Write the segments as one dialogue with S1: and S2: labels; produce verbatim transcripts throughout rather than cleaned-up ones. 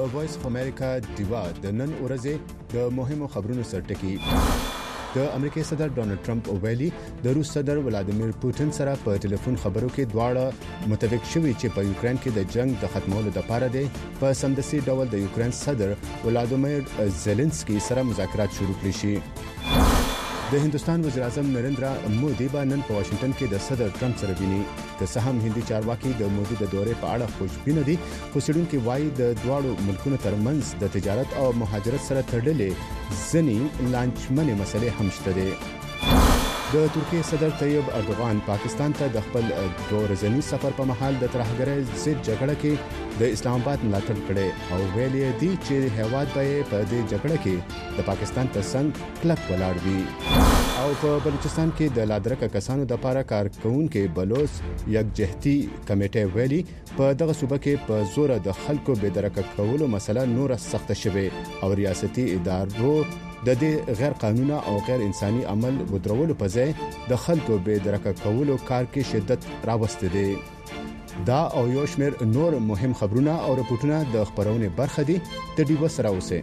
S1: د وایس اف امریکا دیوا د نن ورځې د مهمو خبرونو سرټکی. د امریکای صدر ډونالد ټرمپ ویلي د روس صدر ولادیمیر پوتین سره په ټلیفون خبرو کې دواړه متفق شوي چې په یوکرين کې د جنگ د ختمولو لپاره دی په سمدستي ډول د یوکرين صدر ولادیمیر زيلنسکي سره مذاکرات شروع کړي شي. د هندستان وزیر اعظم نریندرا مودي به نن په واشنگټن کې د صدر ټرمپ سره ویني. که څه هم هندي چارواکي د مودي د دورې په اړه خوشبینه دي، خو څېړونکي وایي د دواړو ملکونو ترمنځ د تجارت او مهاجرت سره تړلې ځینې لانجمنې مسلې هم شته دي. د ترکیې صدر طیب اردوغان پاکستان ته د خپل دوه ورځني سفر په مهال د ترهګرۍ ضد جګړه کې د اسلام آباد ملاتړ کړي او ویلي دي چې هیواد به په دې جګړه کې د پاکستان تر څنګ کلک ولاړ وي. او په بلوچستان کې د لادرکه کسانو د لپاره کارکونکو بلوچ یکجهتي کمیټه ویلي په دغه صوبه کې په زور د خلکو به درکه کولو مسله نور سخت شوه او ریاستي ادارو د دې غیر قانوني او غیر انساني عمل ودرولو په ځای د خلکو به درکه کولو کار کې شدت راوسته دي. دا او یو شمېر نور مهم خبرونه او رپورټونه د خبرونه برخه دي د ډیو سره اوسه.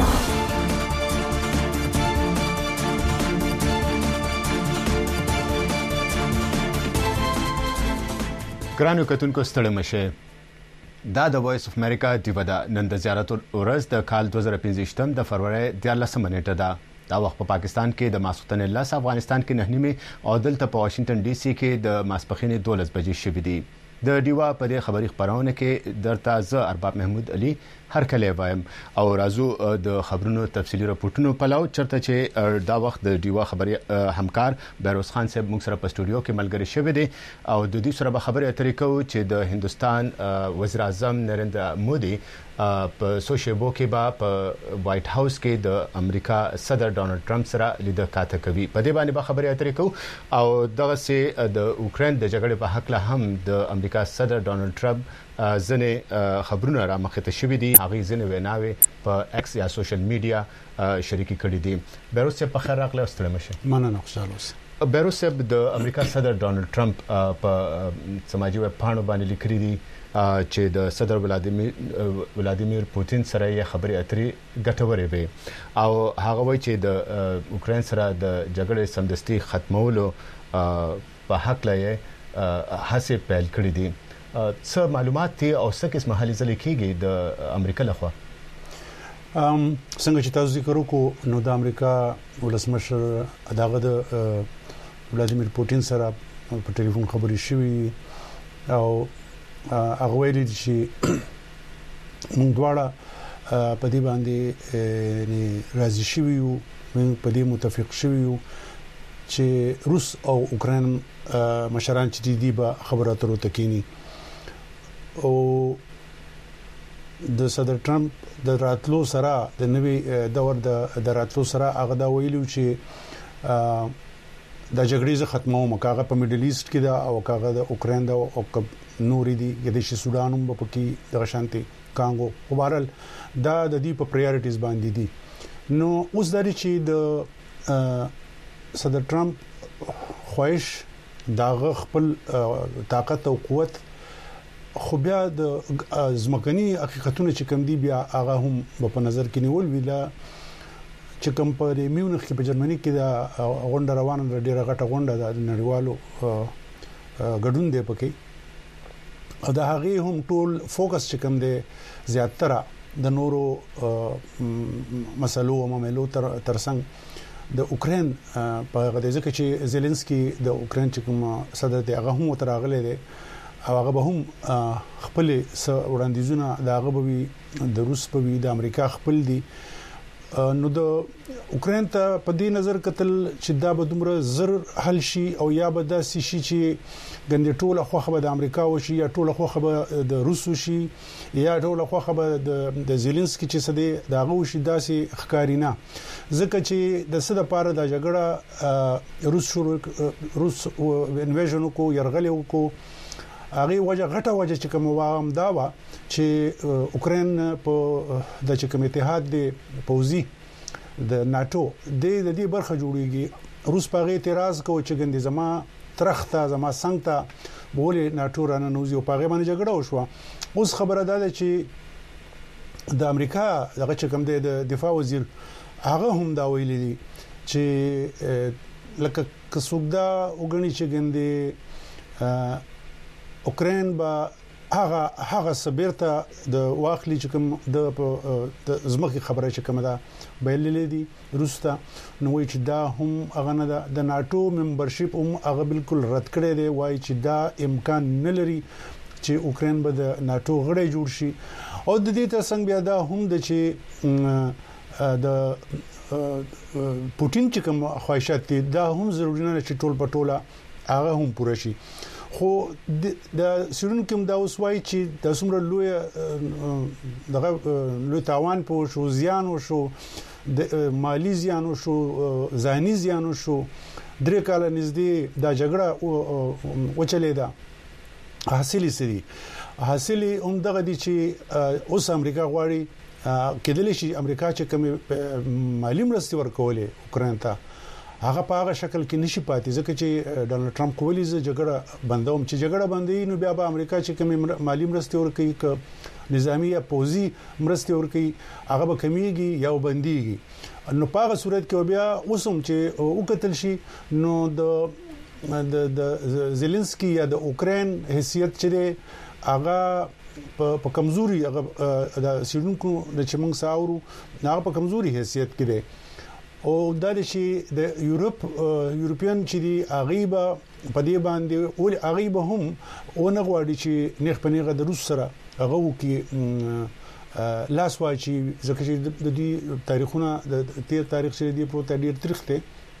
S1: ګرانو کتونکو ستړي مشه. دا د وایس اف امریکا دیو ده. نن د زیارت ورځ د کال دوه زره پنځه د فروری دیارلسمه نیټه ده. دا وخت په پاکستان کې د ماسختن لس، افغانستان کې نه نیمه او دلته په واشنگټن ډي سي کې د ماسپخین دولس بجې شوې دي. د ډیوا په دې خبري خبرونه کې درته ز ارباب محمود علي هر کله وایم او رازو د خبرونو تفصیلی راپورټونو پلاو چرته چې دا وخت د ډیوا خبري همکار بیروز خان صاحب موږ سره په سټوډیو کې ملګری شوی دی او د دې سره به خبرې اترې کوو چې د هندستان وزیر اعظم نریندرا مودي په سوشيبو کې با په وایټ هاوس کې د امریکا صدر ډونالد ټرمپ سره لیدل کاته کوي. په دې باندې به خبرې اترې کوو او دغه سي د اوکرين د جګړې په حق له هم د امریکا صدر ډونالد ټرمپ ځنې خبرونه را مخته شوې دي. هغه ځنې ویناوي په ایکس یا سوشل میډیا شریکي کړې دي. بیروز په خیر راغلی ستړي مشه.
S2: مننه خوشاله اوسه.
S1: بیروز د امریکا صدر ډونالد ټرمپ په سماجی ویب پاڼو باندې لیکلي دي چې د صدر ولادیمیر ولادیمیر پوتین سره یې خبرې اترې ګټورې وي او هغه وایي چې د اوکرين سره د جګړې سمدستي ختمولو په حق لای هڅه پیل کړې دي. څه معلومات دي او څه کیسه محلي ځل کېږي د امریکا لخوا؟
S2: ام څنګه چې تاسو ذکر وکړو نو د امریکا ولسمشر دغه د ولادیمیر پوتین سره په ټلیفون خبرې شوې او هغه ویلي چې موږ دواړه په دې باندې راضي شوي یو، موږ په دې متفق شوي یو چې روس او اوکرين مشران چې دي به خبرو اترو تکینی او د صدر ټرمپ د راتلو سره د نوې دور د راتلو سره هغه دا ویلو چې د جګړې ز ختمو مکاغه په میډل ایست کې دا او کاغه د اوکرين دا او نورې دي د شي سودان هم په کې د شانتي کانګو په بهرل دا د دې په پرایورټیز باندې دي. نو اوس د چې د صدر ټرمپ خوښ دا خپل طاقت او قوت خو بیا د زمکني حقیقتونه چې کم دي بیا هغه هم په نظر کې نیول ویلا چې کوم په میونخ کې په جرمني کې دا غونډه روانه ډیره غټه غونډه د نړیوالو ګډون دی پکې او دا هغه هم ټول فوکس چې کوم دی زیاتره د نورو مسلو او معاملو تر ترڅنګ د اوکرين په غږ ځکه چې زيلنسکي د اوکرين چې کوم صدر دی هغه هم تراغله دی او هغه به هم خپل وړاندیزونه د هغه به د روس په وی د امریکا خپل دي. نو د اوکرين ته په دې نظر کتل چې دا به دومره زر حل شي او یا به د سې شي چې ګندې ټوله خوخه به د امریکا او شي یا ټوله خوخه به د روسو شي یا ټوله خوخه به د د زيلنسکي چې سده داغه شي داسې ښکارینا ځکه چې د سده پاره د جګړه روس شروع روس انویژن کو يرغل کو هغه وجه غټه وجه چې کوم واهم دا و چې اوکرين په د چې کوم اتحاد دی پوزي د ناتو د دې برخه جوړیږي. روس په غي اعتراض کوي چې ګندې زما ترخته زما څنګه بولې ناتو رانه نوزي او په غي باندې جګړه وشوه. اوس خبره ده چې د امریکا دغه چې کوم د دفاع وزیر هغه هم دا ویلي دي چې لکه کسوګدا وګڼي چې ګندې اوکرين با هغه هغه سبيرته د واخلي چې کوم د زمکه خبره چې کوم ده بایللې دي روستا نو وی چې دا هم هغه نه ده د ناتو ممبرشپ هم هغه بالکل رد کړی دی وای چې دا امکان نه لري چې اوکرين به د ناتو غړی جوړ شي او د دې ترڅنګ بیا دا هم د چې د پوتین چې کوم خواهشات دي دا هم ضروري نه چې ټول پټوله هغه هم پوره شي خو د سیرون کوم دا وسوي چې د څومره لوی دغه لوی تاوان په شو زیان او شو د مالی زیان او شو ځاني زیان او شو درې کال نږدې دا جګړه وچلې ده حاصلې سړي حاصلې هم دغه دي چې اوس امریکا غواړي کېدلی شي امریکا چې کوم مالی مرستې ورکولې اوکرين ته هغه په هغه شکل کې نشي پاتې ځکه چې ډونالد ټرمپ کولی ز جګړه بندوم چې جګړه بندي نو بیا به امریکا چې کوم مالی مرستې ورکوي ک نظامی یا پوزي مرستې ورکوي هغه به کمیږي یا بنديږي نو په هغه صورت کې بیا اوسم چې وکتل شي نو د د زيلنسکي یا د اوکرين حیثیت چې هغه په کمزوري هغه د سیډونکو د چمنګ ساورو هغه په کمزوري حیثیت کې دی او دا چې د یورپ یورپین چې دی غیبه په دې باندې ول غیبه هم او نه غواړي چې نخ پنیغه د روس سره هغه وکي لاس واچي ځکه چې د دې تاریخونه د تیر تاریخ سره دی پروت ډیر تاریخ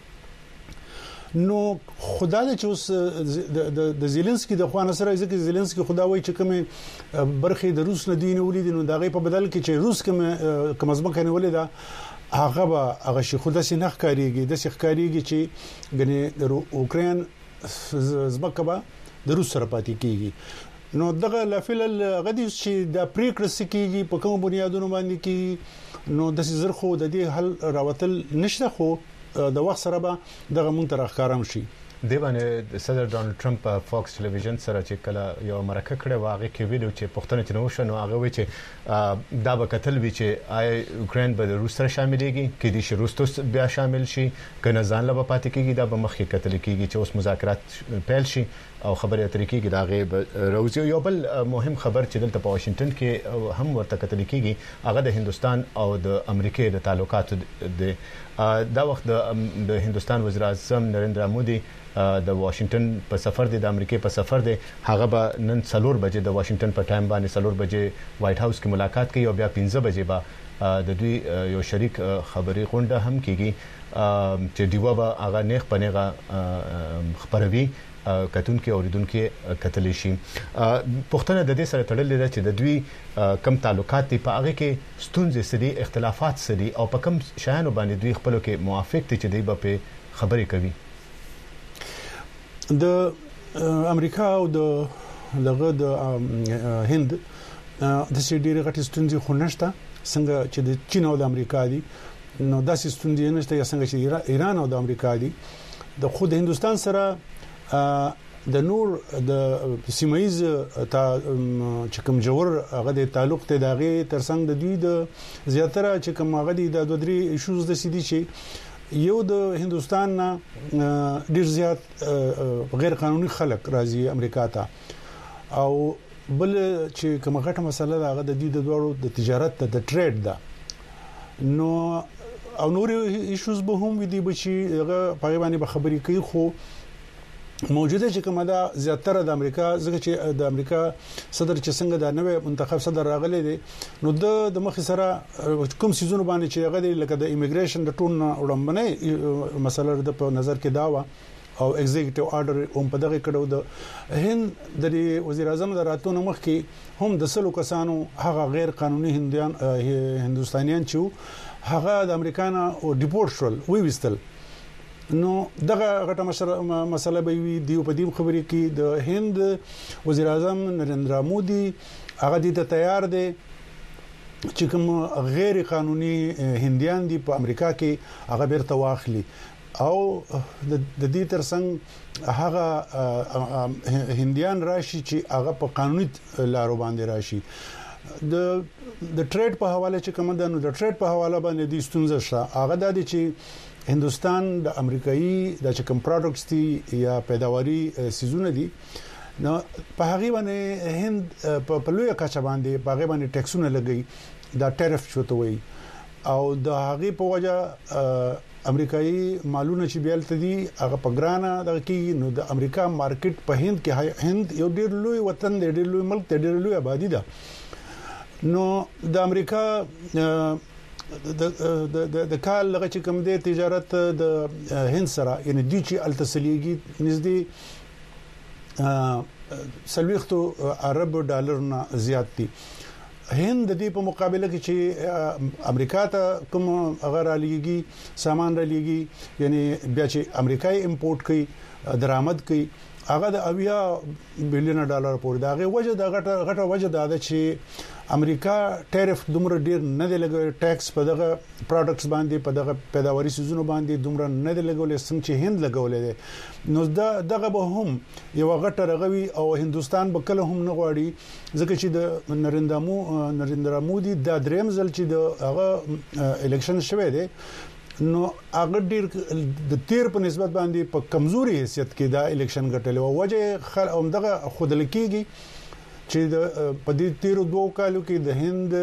S2: نو خدای چې اوس د زيلنسکي د خوانه سره ځکه زيلنسکي خدای وایي چې کوم برخه د روس نه دین ولید نو دا غي په بدل کې چې روس کوم کوم ځمکه نه ولید هغه به هغه شي خدای سي نخ کاریږي د سي کاریږي چې غني د اوکرين ځمکه به د روس سره پاتې کیږي نو دغه لافل غدي چې د پریکرس کیږي په کوم بنیادونو باندې کی نو د زرخو د دې حل راوتل نشته خو د وخت سره به دغه مونږ تر ښکارم شي
S1: دی باندې صدر ډونالد ټرمپ په فاکس ټلویزیون سره چې کله یو مرکه کړې واغې کې ویلو چې پښتنه چې نو شنو هغه وی چې دا به قتل وی چې آی اوکرين به روس سره شاملېږي کې دي چې روس بیا شامل شي کنه ځان له پاتې کېږي دا به مخکې قتل کېږي چې اوس مذاکرات پیل شي او خبرې اترې کېږي دا غي روزي یو بل مهم خبر چې دلته په واشنگټن کې هم ورته قتل کېږي هغه د هندستان او د امریکای د تعلقاتو د دا وخت د هندستان وزیر اعظم نریندرا مودي د واشنگټن په سفر دی د امریکای په سفر دی هغه به نن څلور بجې د واشنگټن په ټایم باندې څلور بجې وایټ هاوس کې ملاقات کوي او بیا پنځه بجې به د دوی یو شریک خبري غونډه هم کیږي چې دیوه به هغه نیخ پنهغه خبروي کتون کې اوریدون کې کتل شي پښتنه د دې سره تړلې ده چې د دوی کم تعلقات دي په هغه کې ستونزې سړي اختلافات سړي او په کم شایانو باندې دوی خپل کې موافق دي چې دوی په خبرې کوي
S2: د امریکا او د دغه د هند د سړي غټ ستونزې خو نشته څنګه چې د چین او د امریکا دي نو داسې ستونزې نشته یا څنګه چې ایران او د امریکا دي د خود هندستان سره د نور د سیمایز تا چې کوم جوړ هغه د تعلق ته دغه ترڅنګ د دوی د زیاتره چې کوم هغه د دوه درې ایشوز د سیدي چې یو د هندستان ډیر زیات غیر قانوني خلک راځي امریکا ته او بل چې کوم غټه مسله ده هغه د دې د دوړو د تجارت د ټریډ ده نو او نور ایشوز به هم دي بچي هغه په باندې به خبرې کوي خو موجوده چې کومه ده زیاتره د امریکا ځکه چې د امریکا صدر چې څنګه د نوې منتخب صدر راغلی دی نو د مخ سره کوم سيزونه باندې چې هغه لکه د ایمیګریشن د ټون وړاندې مسله د په نظر کې دا و او ایگزیکټیو آرډر هم په دغه کډو د هند د وزیر اعظم د راتلو مخ کې هم د سلو کسانو هغه غیر قانوني هندیان هندستانيان چې هغه د امریکانا او ډیپورټ شول وی وستل نو دغه غټه مسله به وي دی په دې خبرې کې د هند وزیر اعظم نریندرا مودي هغه دې ته تیار دی چې کوم غیر قانوني هندیان دي په امریکا کې هغه بیرته واخلي او د دې ترڅنګ هغه هندیان راشي چې هغه په قانوني لارو باندې راشي د د ټریډ په حواله چې کوم ده نو د ټریډ په حواله باندې د ستونزه شته هغه د دې چې هندستان د امریکایي د کوم پروډکټس دي یا پیداواري سيزونه دي نو په هغه باندې هند په لوی کچه باندې په هغه باندې ټیکسونه لګي دا ټیرف چوته وي او د هغه په وجه امریکایي مالونه چې بیل تدي هغه په ګرانه د کې نو د امریکا مارکیټ په هند کې هند یو ډیر لوی وطن دی ډیر لوی ملک دی ډیر لوی آبادی ده نو د امریکا د د د کال لغه چې کوم دی تجارت د هند سره یعنی د چې التسلیږي نږدې سلويختو عرب ډالر نه زیات دي هند د دې په مقابله کې چې امریکا ته کوم اگر علیږي سامان رالېږي یعنی بیا چې امریکای امپورټ کوي درآمد کوي هغه د اویا بلین ډالر پورې داغه وجه د غټه غټه وجه دا ده چې امریکا ټیرف دومره ډیر نه دی لګوي ټیکس په دغه پروډکټس باندې په دغه پیداواري سيزونو باندې دومره نه دی لګولې څنګه چې هند لګولې ده نو دا دغه به هم یو غټه رغوي او هندستان به کله هم نه غواړي ځکه چې د نریندرا مو نریندرا مودي د دریم ځل چې د هغه الیکشن شوه دی نو هغه ډیر د تیر په نسبت باندې په کمزوري حیثیت کې دا الیکشن ګټل او وجه همدغه خود لکېږي چې د په دې تیر دوه کالو کې د هند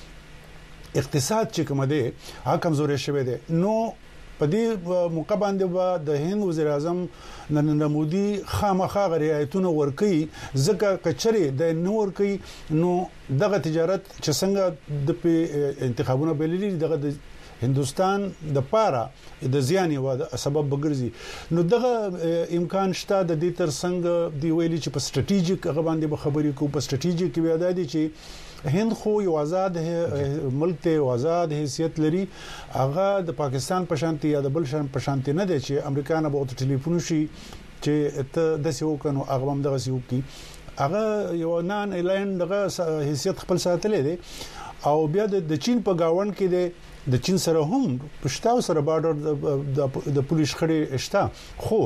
S2: اقتصاد چې کوم دی هغه کمزوري شوی دی نو په دې موقع باندې د هند وزیر اعظم نریندرا مودي خامخا غریایتونه ورکي ځکه کچري د نور کوي نو دغه تجارت چې څنګه د انتخابونو بللي دغه هندستان د پاره د زیان یو سبب بګرځي نو دغه امکان شته د دې تر څنګه دی ویلي چې په سټریټیجیک هغه باندې خبرې کوو په سټریټیجیک کې ودا دي چې هند خو یو آزاد ملک ته آزاد حیثیت لري هغه د پاکستان په شانتي یا د بل شان په شانتي نه دي چې امریکا نه به ټلیفون شي چې ته د سیو کنو هغه هم دغه سیو کی هغه یو نان ایلند دغه حیثیت خپل ساتلې دي او بیا د چین په گاوند کې د د چین سره هم پښتاو سره بارډر د پولیس خړې شته خو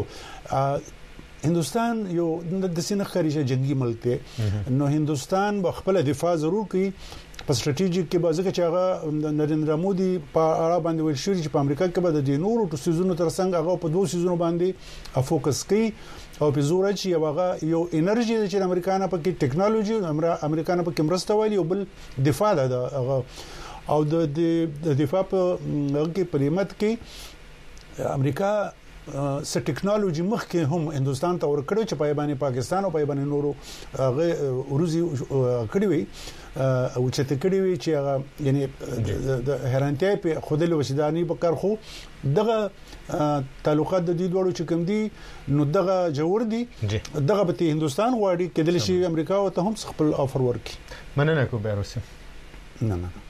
S2: هندستان یو د سینه خارجه جنگي ملک دی نو هندستان به خپل دفاع ضرور کوي په سټریټیجیک کې به ځکه چې هغه نریندرا مودي په اړه باندې ویل شوی چې په امریکا کې به د نورو ټو سيزونو ترڅنګ هغه په دوه سيزونو باندې فوکس کوي او په زور چې هغه یو انرژي چې امریکانو په کې ټیکنالوژي امریکانو په کې مرسته وایي او بل دفاع ده هغه او د د دفاع په کې پریمت کې امریکا س ټیکنالوژي مخ کې هم هندستان ته ورکړو چې په باندې پاکستان او په باندې نورو هغه روزي کړی وي او چې ته کړی وي چې هغه یعنی د هرانتیا په خودلو وشداني په کار خو دغه تعلقات د دې ډول چې کوم دي نو دغه جوړ دي دغه به هندستان غواړي کېدل شي امریکا او ته هم خپل افر ورکي
S1: مننه کو بیروسه
S2: نه نه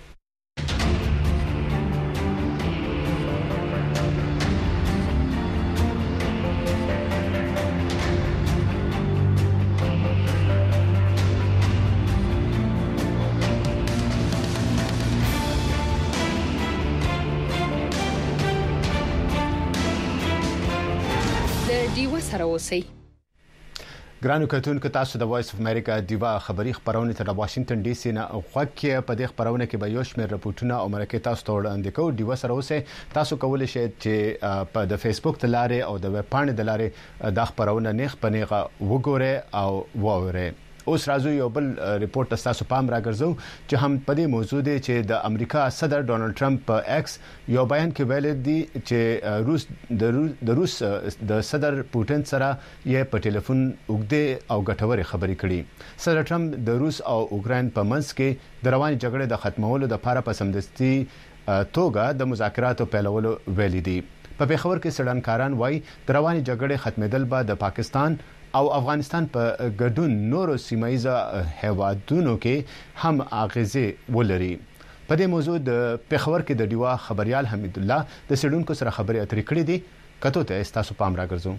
S3: سره اوسئ.
S1: ګرانو کتونکو تاسو د وایس اف امریکا دیوا خبری خبرونه تر واشنگټن ډي سي نه خوکه په دې خبرونه کې به یو شمېر رپورټونه او مرکه تاسو ته وړاندې کوو. دیوا سره اوسئ. تاسو کولی شئ چې په د فیسبوک تلاره او د ویب پاڼې تلاره د خبرونه نیخ پنیغه وګورئ او وورئ. اوس راځو یو بل ریپورت تاسو پام راګرځو چې هم په دې موضوع دی چې د امریکا صدر ډونالد ټرمپ په ایکس یو بیان کې ویل دي چې روس د روس د صدر پوتین سره یې په ټلیفون وګړي او غټوري خبرې کړې. صدر ټرمپ د روس او اوکرين په منځ کې د رواني جګړې د ختمولو لپاره په سمدستي توګه د مذاکراتو پیلولو ویلي دي. په پیښور کې سړنکاران وایي د رواني جګړې ختمېدل به د پاکستان او افغانستان په ګډون نورو سیمایي هیوادونو کې هم اغیزه ولري. په دې موضوع د پیښور کې د دیوا خبريال حمید الله د سړونکو سره خبرې اترې کړې دي. کته ته تاسو پام راګرځو.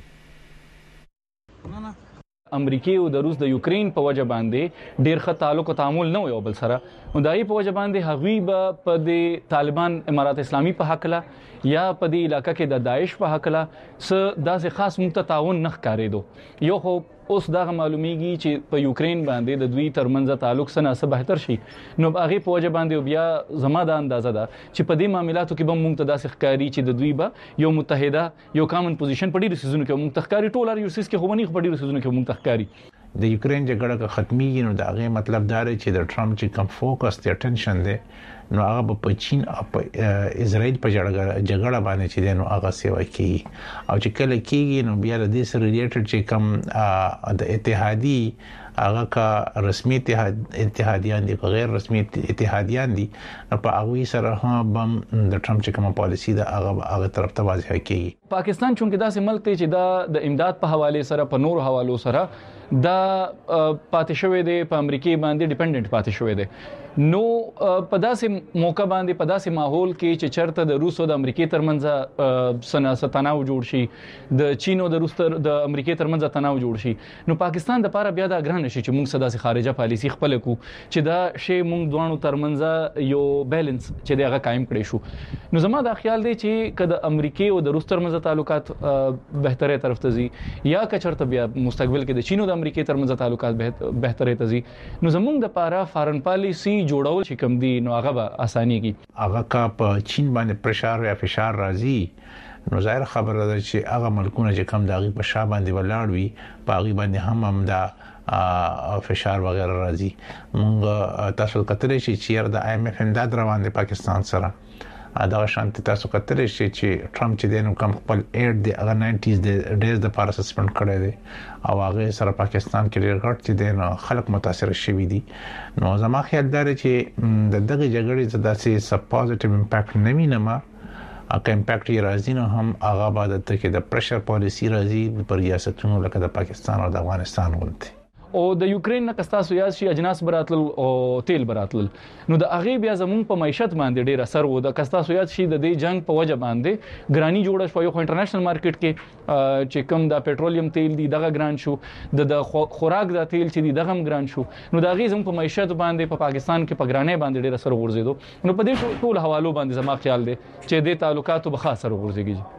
S4: امریکای او د روس د یوکرين په وجه باندې ډیر ښه تعلق او تعامل نه وي بل سره نو دای په وجه باندې هغوی به په د طالبان امارات اسلامي په حق لا یا په دې علاقې کې د داعش په حق لا س داسې خاص متتاون نه ښکارېدو. یو خو اوس دا معلومیږي چې په یوکرين باندې د دوی ترمنځ تعلق سره څه بهتر شي نو هغه په وجه باندې بیا زما د اندازه ده چې په دې معاملاتو کې به موږ ته داسې ښکاری چې د دوی به یو متحده یو کامن پوزیشن په ډیرو سيزونو کې موږ تخکاری ټول اړ یو سیس کې خو نه په ډیرو سيزونو کې موږ تخکاری
S3: د یوکرين جګړه که ختميږي نو دا غي مطلب دا دی چې د ټرمپ چې کم فوکس دی اټینشن دی نو هغه په چین او په اسرائیل په جګړه باندې چې نو هغه سیوا کوي او چې کله کېږي نو بیا د دې سره ریلیټډ چې کم د اتحادی هغه کا رسمي اتحادیان دي غیر رسمي اتحادیان دي په هغه سره هم د ټرمپ چې کوم پالیسی دا هغه هغه طرف ته واضح کوي
S4: پاکستان چونکه داسې ملک دی چې دا د امداد په حواله سره په نور حوالو سره دا پاتې شوی دی په امریکای باندې ډیپندنت پاتې شوی دی نو په داسې موقع باندې په داسې ماحول کې چې چرته د روس او د امریکای ترمنځ سناسه تناو جوړ شي د چین او د روس تر د امریکای ترمنځ تناو جوړ شي نو پاکستان د لپاره بیا دا ګران شي چې موږ صدا سي خارجه پالیسی خپل کو چې دا شی موږ دوانو ترمنځ یو بیلانس چې دغه قائم کړی شو نو زما دا خیال دی چې کله امریکای او د روس ترمنځ تعلقات بهتره طرف ته ځي یا کچرته بیا مستقبل کې د چین او د امریکای ترمنځ تعلقات بهتره ته ځي نو زموږ د لپاره فارن پالیسی جوړول چې کوم دي نو هغه به اساني کی
S3: هغه کا په چین باندې پرشار یا فشار راځي نو ظاهر خبره ده چې هغه ملکونه چې کم داغي په شا باندې ولاړ وي په هغه باندې هم هم دا فشار وغیرہ راځي موږ تاسو کتلې چې د آی ایم ایف امداد روان دي پاکستان سره دا شانتي تاسو کتلې چې ټرمپ چې دینو کم خپل ایډ دی هغه ناینټیز د ډیز د پاره سسپند کړی دی او هغه سره پاکستان کې ډیر غټ چې دینو خلک متاثر شوي دي نو زما خیال دا چې د دغه جګړې داسې سب پوزټیو امپیکټ نه وینم اګه امپیکټ یې راځي نو هم هغه بعد ته کې د پرشر پالیسی راځي پر ریاستونو لکه د پاکستان او د افغانستان غونډه
S4: او د یوکرين نه کستاسو یاد شي اجناس براتل او تیل براتل نو د اغه بیا زمون په معیشت باندې ډیر اثر و د کستاسو یاد شي د دې جنگ په وجه باندې ګرانی جوړه شو یو انټرنیشنل مارکیټ کې چې کوم د پېټرولیم تیل دی دغه ګران شو د خوراک د تیل چې دی دغه ګران شو نو د اغه زمون په معیشت باندې په پاکستان کې په ګرانې باندې ډیر اثر ورزيدو نو په دې ټول حوالو باندې زما خیال دی چې د تعلقاتو به خاص اثر ورزيږي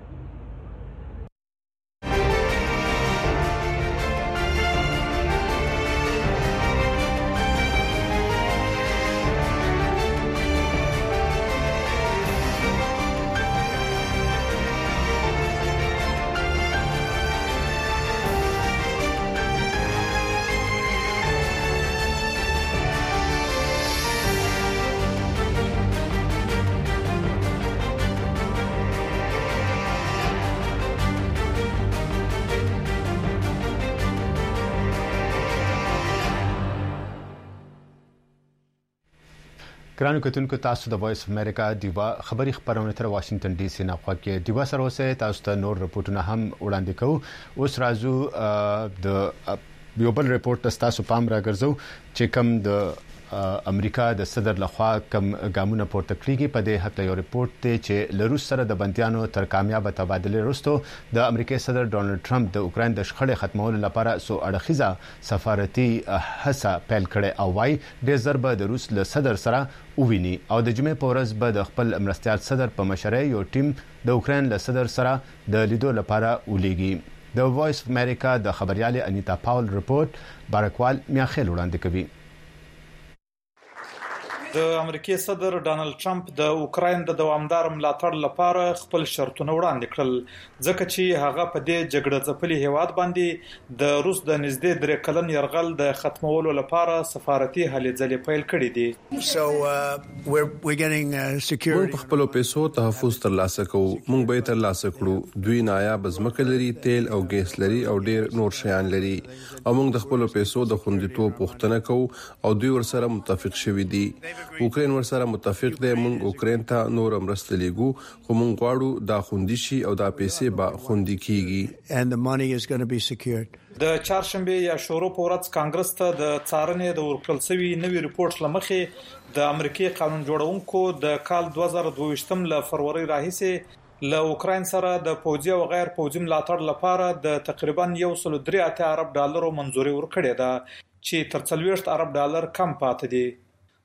S1: ګرانو کتونکو تاسو د وایس اف امریکا دیوا خبری خبرونه تر واشنگټن ډي سي نه خوکه دیوا سره اوسه تاسو ته نور رپورټونه هم وړاندې کوو اوس راځو د یو بل رپورټ تاسو پام راګرځو چې کوم د امریکا د صدر لخوا کم ګامونه پورته کړیږي په دې هکله یو رپورت دی چې لروس سره د بنديانو تر کامیاب تبادله وروسته د امریکای صدر ډونالد ټرمپ د اوکرين د شخړې ختمولو لپاره سو اړخیزه سفارتي هڅه پیل کړې او وايي د ضربه د روس له صدر سره وویني او د جمعې په ورځ به د خپل مرستيال صدر په مشرۍ یو ټیم د اوکرين له صدر سره د لیدو لپاره ولېږي د وایس اف امریکا د خبريال انیتا پاول رپورت بارکوال میاخیل وړاندې کوي
S5: د امریکای صدر ډونالد ټرمپ د اوکرين د دوامدار ملاتړ لپاره خپل شرطونه وړاندې کړل ځکه چې هغه په دې جګړه ځپلي هیواد باندې د روس د نږدې درې کلن يرغل د ختمولو لپاره سفارتي هلې ځلې پیل کړې دي
S6: so uh, we're we're getting uh, security
S7: موږ خپل پیسو تحفظ ترلاسه کوو موږ به ترلاسه کړو دوی نایاب ځمکه لري تیل او ګیس لري او ډیر نور شیان لري او موږ د خپل پیسو د خوندیتوب پوښتنه کوو او دوی ورسره متفق شوي دي اوکرين ورسره متفق دی موږ اوکرين ته نور مرسته لیږو خو موږ غواړو دا خوندي شي او دا پیسې به خوندي کیږي
S6: and the money is going to be secured
S5: د چهارشنبه یا شورو په ورځ کانګرس ته د څارنې د ورکړل شوی نوی ریپورت لمخې د امریکای قانون جوړونکو د کال دوه زره دوه ویشت ل فروری راهیسې له اوکرين سره د پوځي او غیر پوځي ملاتړ لپاره د تقریبا یو سل درې اتیا ارب ډالرو منځوري ورکړې ده چې تر څلوېښت ارب ډالر کم پاتې دي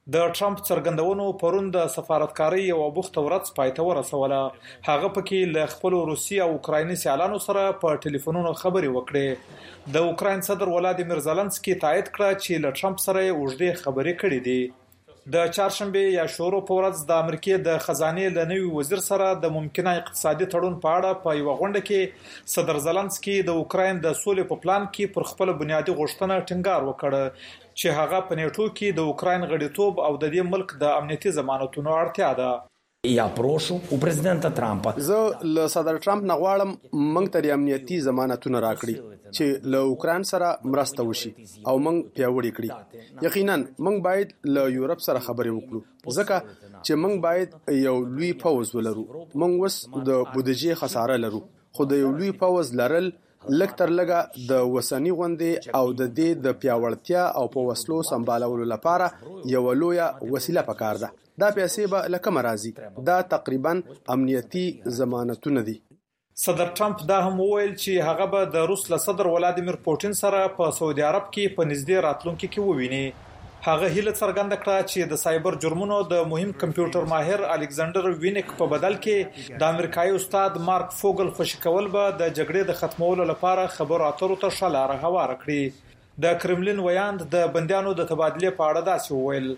S5: د ټرمپ څرګندونو پرون د سفارتکاري او بوخت ورځ پایته ورسوله. هغه پکې له خپل روسي او اوکرایني سیالانو سره په ټلیفونونو خبرې وکړې. د اوکراین صدر ولادیمیر زلنسکي تایید کړ چې له ټرمپ سره اوږدې خبرې کړې دي. د چهارشنبه یا شورو په ورځ د امریکای د خزانه له نوي وزیر سره د ممکنه اقتصادي تړون په اړه په یو غونډه کې صدر زلنسکي د اوکراین د سولې په پلان کې پر خپل بنیادی غوښتنه ټینګار وکړ چې هغه په نیټو کې د اوکراین غړیتوب او د دې ملک د امنیتي ضمانتونو اړتیا ده.
S8: یا پروشو او پرزیدنت ترامپ
S9: زه له صدر ټرمپ نه غواړم موږ ته امنیتي ضمانتونه راکړي چې له اوکراین سره مرسته وشي او موږ پیاوړي کړي. یقینا موږ باید له یورپ سره خبرې وکړو ځکه چې موږ باید یو لوی پوځ ولرو. موږ وس د بودیجې خساره لرو خو د یو لوی پوځ لرل لک تر لګه د وسنی غونډې او د دې د پیاوړتیا او په وسلو سمبالولو لپاره یو لوی وسیله پکار ده. دا پیسې به لکه مرাজি دا تقریبا امنیتي ضمانتونه دي.
S5: صدر ټرمپ دا هم وویل چې هغه به د روس له صدر ولادیمیر پوتین سره په سعودي عرب کې په نږدې راتلونکي کې وویني. هغه هیله څرګنده کړه چې د سایبر جرمونو د مهم کمپیوټر ماهر الکساندر وینیک په بدل کې د امریکایي استاد مارک فوګل خوشکول به د جګړې د ختمولو لپاره خبرو اترو ته شلاره هوار کړي. د کرملین ویاند د بندیانو د تبادله په اړه داسې وویل.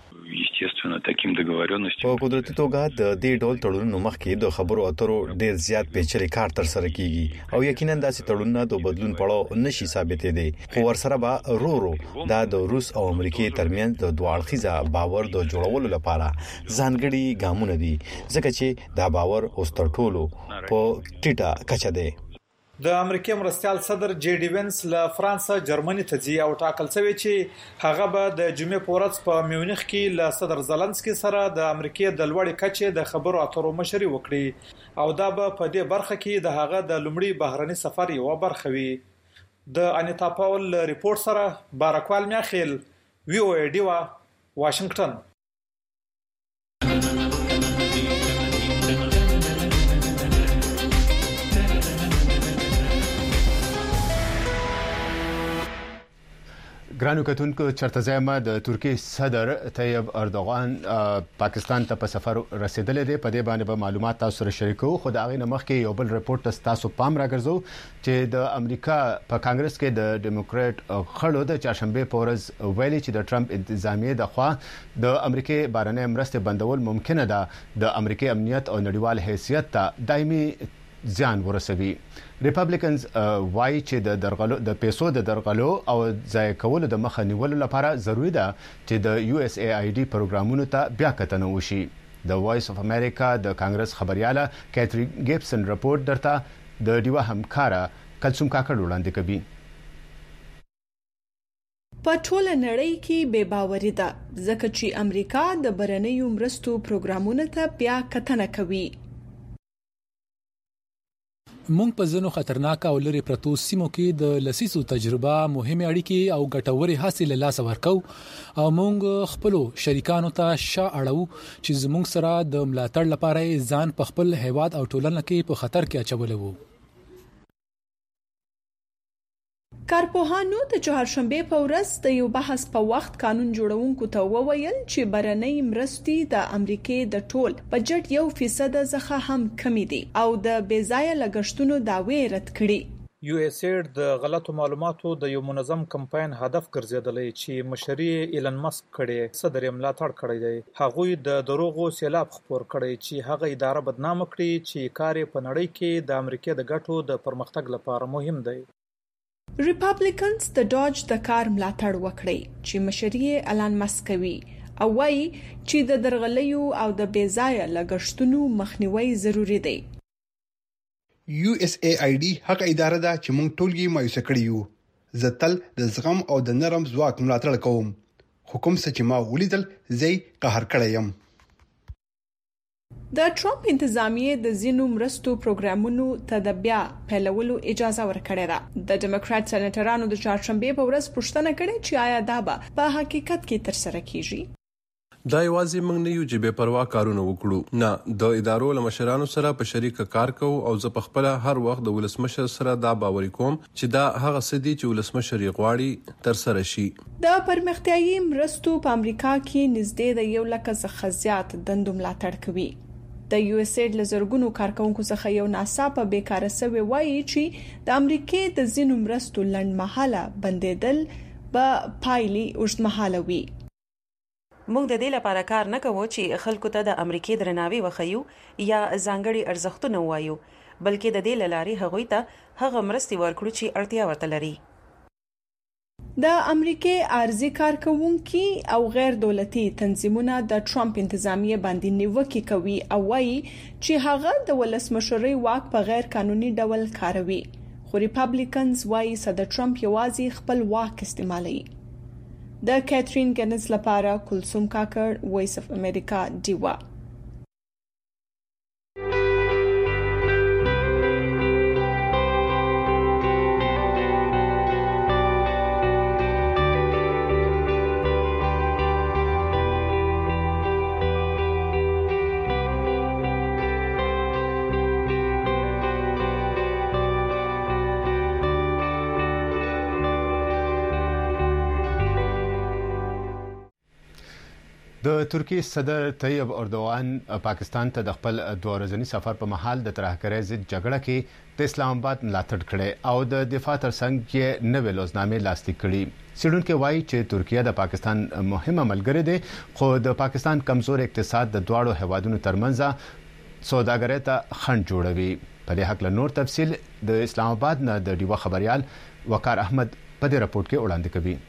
S10: په قدرتي توګه د دې ډول تړونونو مخکې د خبرو اترو ډیر زیات پیچلي کار تر سره کیږي او یقینا داسې تړونونه د بدلون پړاو نشي ثابتې دي خو ورسره به رو رو دا د روس او امریکای ترمنځ د دوه اړخیزه باور د جوړولو لپاره ځانګړي ګامونه دي ځکه چې دا باور اوس تر ټولو په ټیټه کچه دی.
S5: د امریکای مرستيال صدر جی ډي وینس له فرانسه جرمني ته ځي او ټاکل شوی چې هغه به د جمعې په ورځ په میونخ کې له صدر زلنسکي سره د امریکای د لوړې کچې د خبرو اترو مشري وکړي او دا به په دې برخه کې د هغه د لومړي بهرني سفر یو برخه وي. د انیتا پاول ریپورت سره بارکوال میاخیل وی او ای ډی وا واشنگټن.
S1: ګرانو کتونکو چرته زما د ترکیه صدر طیب اردوغان پاکستان ته په سفر رسیدل دي. په دې باندې به معلومات تاسو سره شریکو. خو دا غي نمخ کې یو بل ریپورت تاسو پام راګرځو چې د امریکا په کانګرس کې د ډیموکرات خړو د چهارشنبه په ورځ ویلي چې د ټرمپ انتظامیه د خوا د امریکای بارنه مرسته بندول ممکنه ده د امریکای امنیت او نړیوال حیثیت ته دایمي ځان ورسوي. ریپبلیکنز وايي چې د درغلو د پیسو د درغلو او ځای کولو د مخه نیولو لپاره ضروری ده چې د یو اس ای آی ډي پروګرامونو ته بیا کتنه وشي. د وایس اف امریکا د کانګرس خبرياله کیتری ګیبسن رپورت درته د دیوا همکارا کلثوم کاکړ وړاندې کوي.
S11: په ټوله نړۍ کې بے باوري ده ځکه چې امریکا د برنیو مرستو پروګرامونو ته بیا کتنه کوي.
S12: مونږ په ځینو خطرناک او لري پرتو سیمو کې د لسیسو تجربه مهمه اړیکې او ګټوري حاصل لاس ورکو او مونږ خپل شریکانو ته شا اړو چې زموږ سره د ملاتړ لپاره ځان په خپل هیواد او ټولنه کې په خطر کې اچولو وو.
S11: کارپوهانو د چهارشنبه په ورځ د یو بحث په وخت قانون جوړونکو ته وویل چې برنۍ مرستې د امریکای د ټول بجټ یو فیصد څخه هم کمی دي او د بیځایه لګښتونو داوی رد کړي.
S5: یو اس ایډ د غلطو معلوماتو د یو منظم کمپاین هدف ګرځیدلی چې مشري ایلن مسک کړي صدر ملاتړ کړی دی. هغوی د دروغو سیلاب خپور کړی چې هغه اداره بدنام کړي چې کار په نړۍ کې د امریکای د ګټو د پرمختګ لپاره مهم دی.
S11: ریپبلیکنز د ډاج د کار ملاتړ وکړي چې مشري ایلن مسک کوي او وايي چې د درغلیو او د بیځایه لګښتونو مخنیوي ضروری دی.
S13: یو اس ای آی ډي هغه اداره ده چې موږ ټول یې مایوسه کړی یو. زه تل د زغم او د نرم ځواک ملاتړ کوم. حکومت چې ما ولیدل زی قهر کړی یم.
S11: د ټرمپ انتظامیه د زینو مرستو پروګرامونو ته د بیا پیلولو اجازه ورکړې ده. د ډیموکرات سېنیټرانو د چهارشنبه په ورځ پوښتنه کړې چې آیا دا به په حقیقت کې تر سره کیږي.
S7: دا یوازې موږ نه یو چې بې پروا کارونه وکړو، نه، د ادارو له مشرانو سره په شریکه کار کوو او زه په خپل هر وخت د ولسمشر سره دا باوري کوم چې دا هغه څه دي چې ولسمشر یې غواړي تر سره شي.
S11: د پرمختیايي مرستو په امریکا کې نږدې د یو لک څخه زیات دندو ملاتړ کوي. د یو اس ایډ لزرګونو کارکونکو څخه یو ناڅاپه بیکاره سوی وایي چې د امریکای د ځینو مرستو لنډمهاله بندیدل به پایلې اوږدمهاله وي.
S14: موږ د دې لپاره کار نه کوو چې خلکو ته د امریکای درناوی وښیو یا ځانګړي ارزښتونه وایو، بلکې د دې لارې هغوی ته هغه مرستې ورکړو چې اړتیا ورته لري.
S11: د امریکای ارزي کارکونکي او غیر دولتي تنظیمونه د ټرمپ انتظامیه باندې نیوکه کوي او وایي چې هغه د ولسمشرۍ واک په غیر قانوني ډول کاروي، خو ریپابلیکنز وایي صدر ټرمپ یوازې خپل واک استعمالوي. د کیترین ګنز لپاره کلثوم کاکړ، وایس اف امریکا، ډیوا.
S1: د ترکیه صدر طیب اردوغان پاکستان ته د خپل دوه ورځني سفر په مهال د ترهګرۍ ضد جګړه کې د اسلام آباد ملاتړ کړي او د دفاع ترڅنګ کې نوې لوزنامې لاسلیک کړي. څېړونکي وایي چې ترکیه د پاکستان مهمه ملګری دی، خو د پاکستان کمزور اقتصاد د دواړو هیوادونو ترمنځ سوداګرۍ ته خنډ جوړوي. په دې حق له نور تفصیل د اسلام آباد نه د ډیوا خبريال وقار احمد په دې راپورټ کې وړاندې کوي.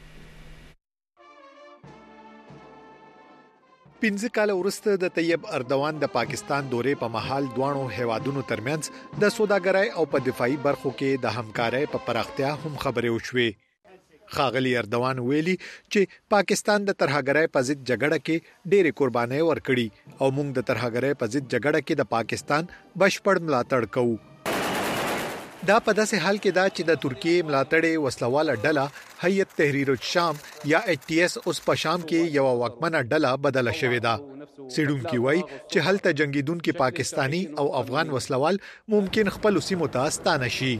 S15: پنځه کال وروسته د طیب اردوغان د پاکستان دورې په محل دوانو هیوادونو ترمنځ د سوداګرۍ او په دفاعي برخو کې د همکارۍ په پراختیا هم خبرې وشوې. ښاغلي اردوغان ویلي چې پاکستان د ترهګرۍ په ضد جګړه کې ډېرې قربانۍ ورکړي او موږ د ترهګرۍ په ضد جګړه کې د پاکستان بشپړ ملاتړ کوو. دا په داسې حال کې دا چې د ترکیه ملاتړې وسلواله ډله هیئت تحریر الشام یا ایچ ټي ایس اوس په شام کې یو واکمنه ډله بدله شوې ده. څېړونکي وایي چې هلته جنگیدونکو پاکستانی او افغان وسلوال ممکن خپل سیمو ته ستانه شي.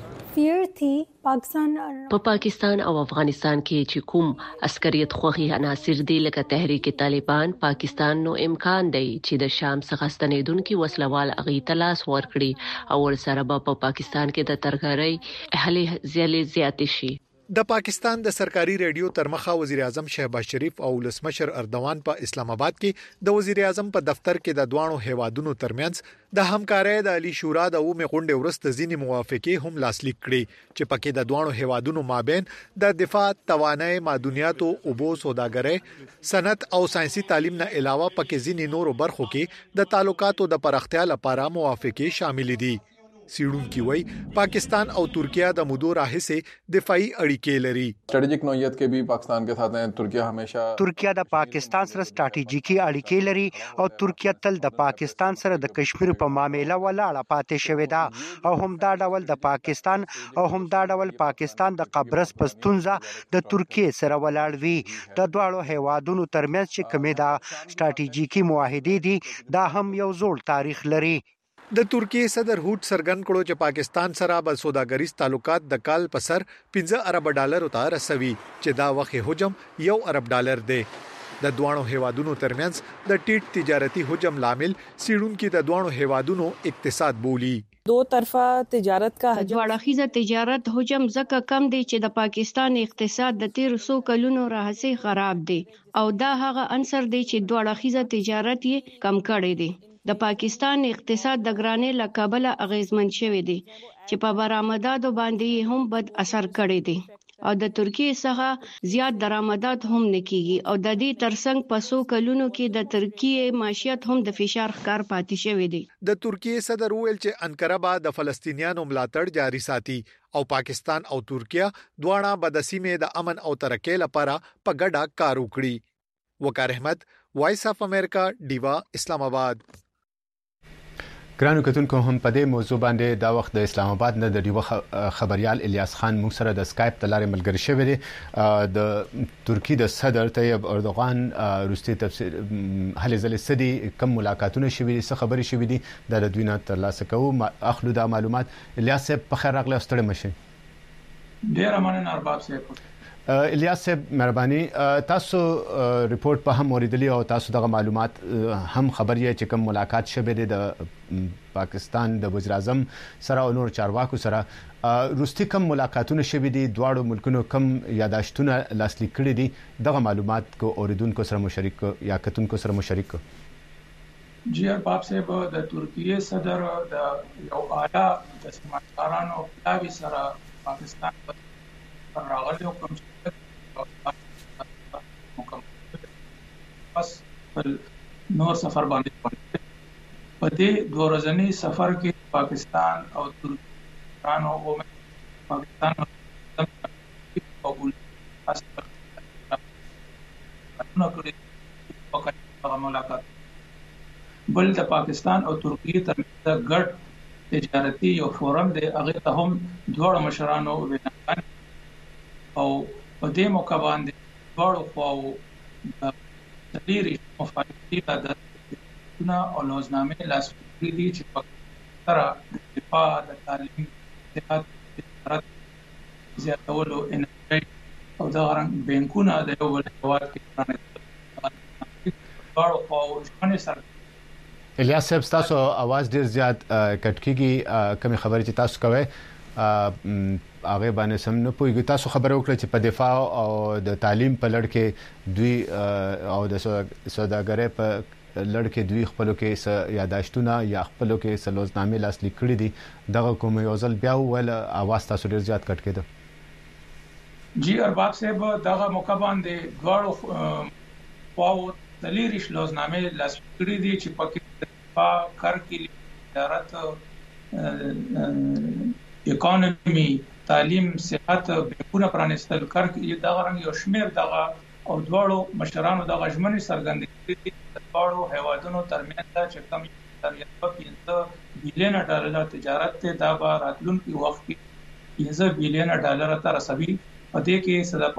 S16: په پاکستان او افغانستان کې چې کوم عسکریت خوخي عناصر دي لکه تحریک طالبان پاکستان، نو امکان دی چې د شام څخه ستنیدونکو وسلوال اغي تلاس ورکړي او ورسره په پا پاکستان کې د ترهګرۍ اهلي زیالې زیات شي.
S15: د پاکستان د سرکاري ریډیو ترمخه وزیر اعظم شهباز شریف او ولسمشر اردوغان په اسلام آباد کې د وزیر اعظم په دفتر کې د دوانو هیوادونو ترمنځ د همکارۍ د علی شورا د اومه غونډې ورسته ځینې موافقې هم لاسلیک کړي چې پکې د دوانو هیوادونو مابین د دفاع، توانایي، معدنیاتو، اوبو، سوداګرۍ، صنعت او ساينسي تعلیم نه علاوه پکې ځینې نورو برخو کې د تعلقاتو د پراختیا لپاره موافقې شامل دي. څېړونکي وایي پاکستان او ترکیه د مودو راهیسې دفاعي اړیکې لري.
S17: Strategic नौयत के भी पाकिस्तान के साथ हैं. ترکیه همیشه
S18: ترکیه د پاکستان سره سټریټیجیکي اړیکې لري او ترکیه تل د پاکستان سره د کشمیر په معاملې ولاړه پاتې شوې ده او هم دا ډول د پاکستان او هم دا ډول پاکستان د قبرص پښتونزا د ترکیه سره ولاړ وي. د دوه هیوادونو ترمنځ چې کومه دا سټریټیجیکي معاهده دي دا هم یو زوړ تاریخ لري.
S15: د ترکیه صدر هوټ سرګن کړو چې پاکستان سره به سوداګریز تعلقات د کال په سر پنځه ارب ډالر ته رسوي چې دا وخت حجم یو ارب ډالر دی. د دوانو هیوادونو ترمنځ د ټیټ تجارتي حجم لامل سیړونکو د دوانو هیوادونو اقتصاد بولی.
S19: دو طرفه تجارت کا
S20: دواړه تجارت حجم زکه کم دی چې د پاکستان اقتصاد د تیر څو کلونو راهسي خراب دی او دا هغه عنصر دی چې دواړه تجارت یې کم کړی دی. د پاکستان اقتصاد د ګرانۍ له کبله اغیزمن شوی دی چې په برآمداتو باندې هم بد اثر کړی دی او د ترکیه څخه زیات درآمدات هم نکېږي او د دې ترڅنګ په څو کلونو کې د ترکیه معیشت هم د فشار ښکار پاتې شوی دی.
S15: د ترکیه صدر ویل چې انقره به د فلسطینیانو ملاتړ جاري ساتي او پاکستان او ترکیه دواړه به د سیمې د امن او ترقۍ لپاره په ګډه کار وکړي. وقار احمد، وایس اف امریکا، ډیوا، اسلام آباد.
S1: ګرانو کتونکو هم په دې موضوع باندې دا وخت د اسلام آباد نه د ډیو خبريال الیاس خان موږ سره د اسکایپ د لارې ملګری شوی دی د ترکی د صدر طیب اردوغان روسي تفسیر هلې ځلې سدي کوم ملاقاتونه شوي دي څه خبري شوي دي د دوی نه ترلاسه کوو اخلو دا معلومات. الیاس صاحب په خیر راغلی ستړي مشه.
S21: ډیر مننه ارباب صاحب.
S1: الیاس صاحب مهرباني تاسو ریپورت په هم اوریدلی او تاسو دغه معلومات هم خبريه چې کوم ملاقات شوه د پاکستان د وزیر اعظم سره او نور چارواکو سره روسي کوم ملاقاتونه شوه دي دواړو ملکونو کوم یاداشتونه لاسلیک کړي دي دغه معلومات کو اوریدونکو سره مشارک یا کتونکو سره مشارک.
S21: جی ارباب صاحب د ترکیه صدر د یو اعلی د سماجارانو پلاوی سره پاکستان راغلی او کوم بس نور سفر باندې په دې دوه ورځنی سفر کې پاکستان او ترکستان او پاکستان او ول ملاقات بل د پاکستان او ترکیه ترمنځ ګډ تجارتي یو فورم دی هغه ته هم دوه مشرانو ویناګان او په دې موقع باندې ډېر خو د ډېری مفاهیم د نه او لوزنامه لاسلیک دي چې په سره د دفاع د تعلیم د زیاتولو انرژي او د غران بانکونو د یو بل هواد کې پرانه ډېر خو ژوند سره.
S1: الیاس صاحب تاسو आवाज ډېر زیات کټ کیږي کوم خبرې چې تاسو کوي هغه باندې سم نه پوهیږي. تاسو خبرو کړئ چې په دفاع او د تعلیم په لړ کې دوی او د سوداګرۍ په لړ کې دوی خپلو کې یاداشتونه یا خپلو کې سلوزنامې لاسلیک کړي دي دغه کوم یو ځل بیا ول اواز تاسو ډیر زیات کټ کېده.
S21: جی ارباب صاحب دغه موقع باندې دواړو او دلیریش لوزنامې لاسلیک کړي دي چې په دفاع کار کې تجارت اکانومي تعلیم صحت بهونه پرانستل کار کې دغه رنګ یو شمیر دغه او دواړو مشرانو دغه ژمنې څرګندې کړې دي دواړو هیوادونو ترمنځ چې کوم پنځه بلین ډالر تجارت ته دا به راتلونکي وخت کې پنځه بلین ډالر ته رسوي. په دې کې صدا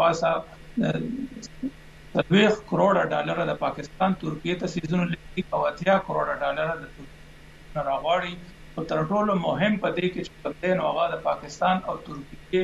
S21: پاسه څلوېښت کروڑ ډالر د پاکستان ترکیه ته سیزون لګي او اتیا کروڑ ډالر د ترکیه راغوري او تر ټولو مهم په دې کې چې کوم دین هغه د پاکستان او ترکیه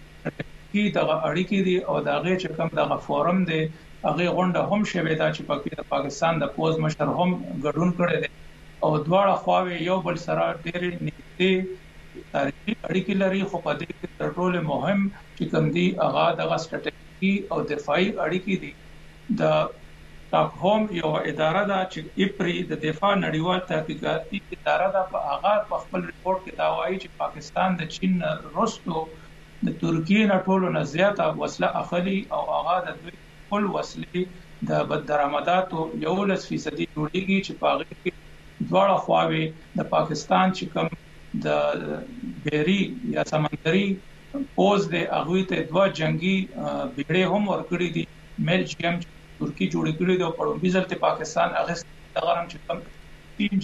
S21: کې دغه اړیکې دي او دغه چې کوم دغه فورم دی هغه غونډه هم شوه دا چې په پاکستان د پوز مشر هم ګډون کړي دي او دواړه خواوې یو بل سره ډېر نږدې تاریخي اړیکې لري. خو په دې کې تر ټولو مهم چې کوم دی هغه دغه سټریټیجي او دفاعي اړیکې دي. د ټاکهوم یو اداره ده چې ایپری د دفاع نړیوال تحقیقاتي اداره ده په هغه په خپل ریپورت کې دا وایي چې پاکستان د چین روسو د ترکیه نه ټولو نه زیاته وسله اخلي او هغه د دوی خپل وسلې د بدرآمداتو یو لس فیصدي جوړیږي چې په هغه کې دواړه خواوې د پاکستان چې کوم د بحري یا سمندري پوز د هغه ته دوه جنگي بیړۍ هم ورکړي دي ملجیم ترکی جوړ کړی دی په اړوند ځلته پاکستان هغه دغه رنګ چې کوم تین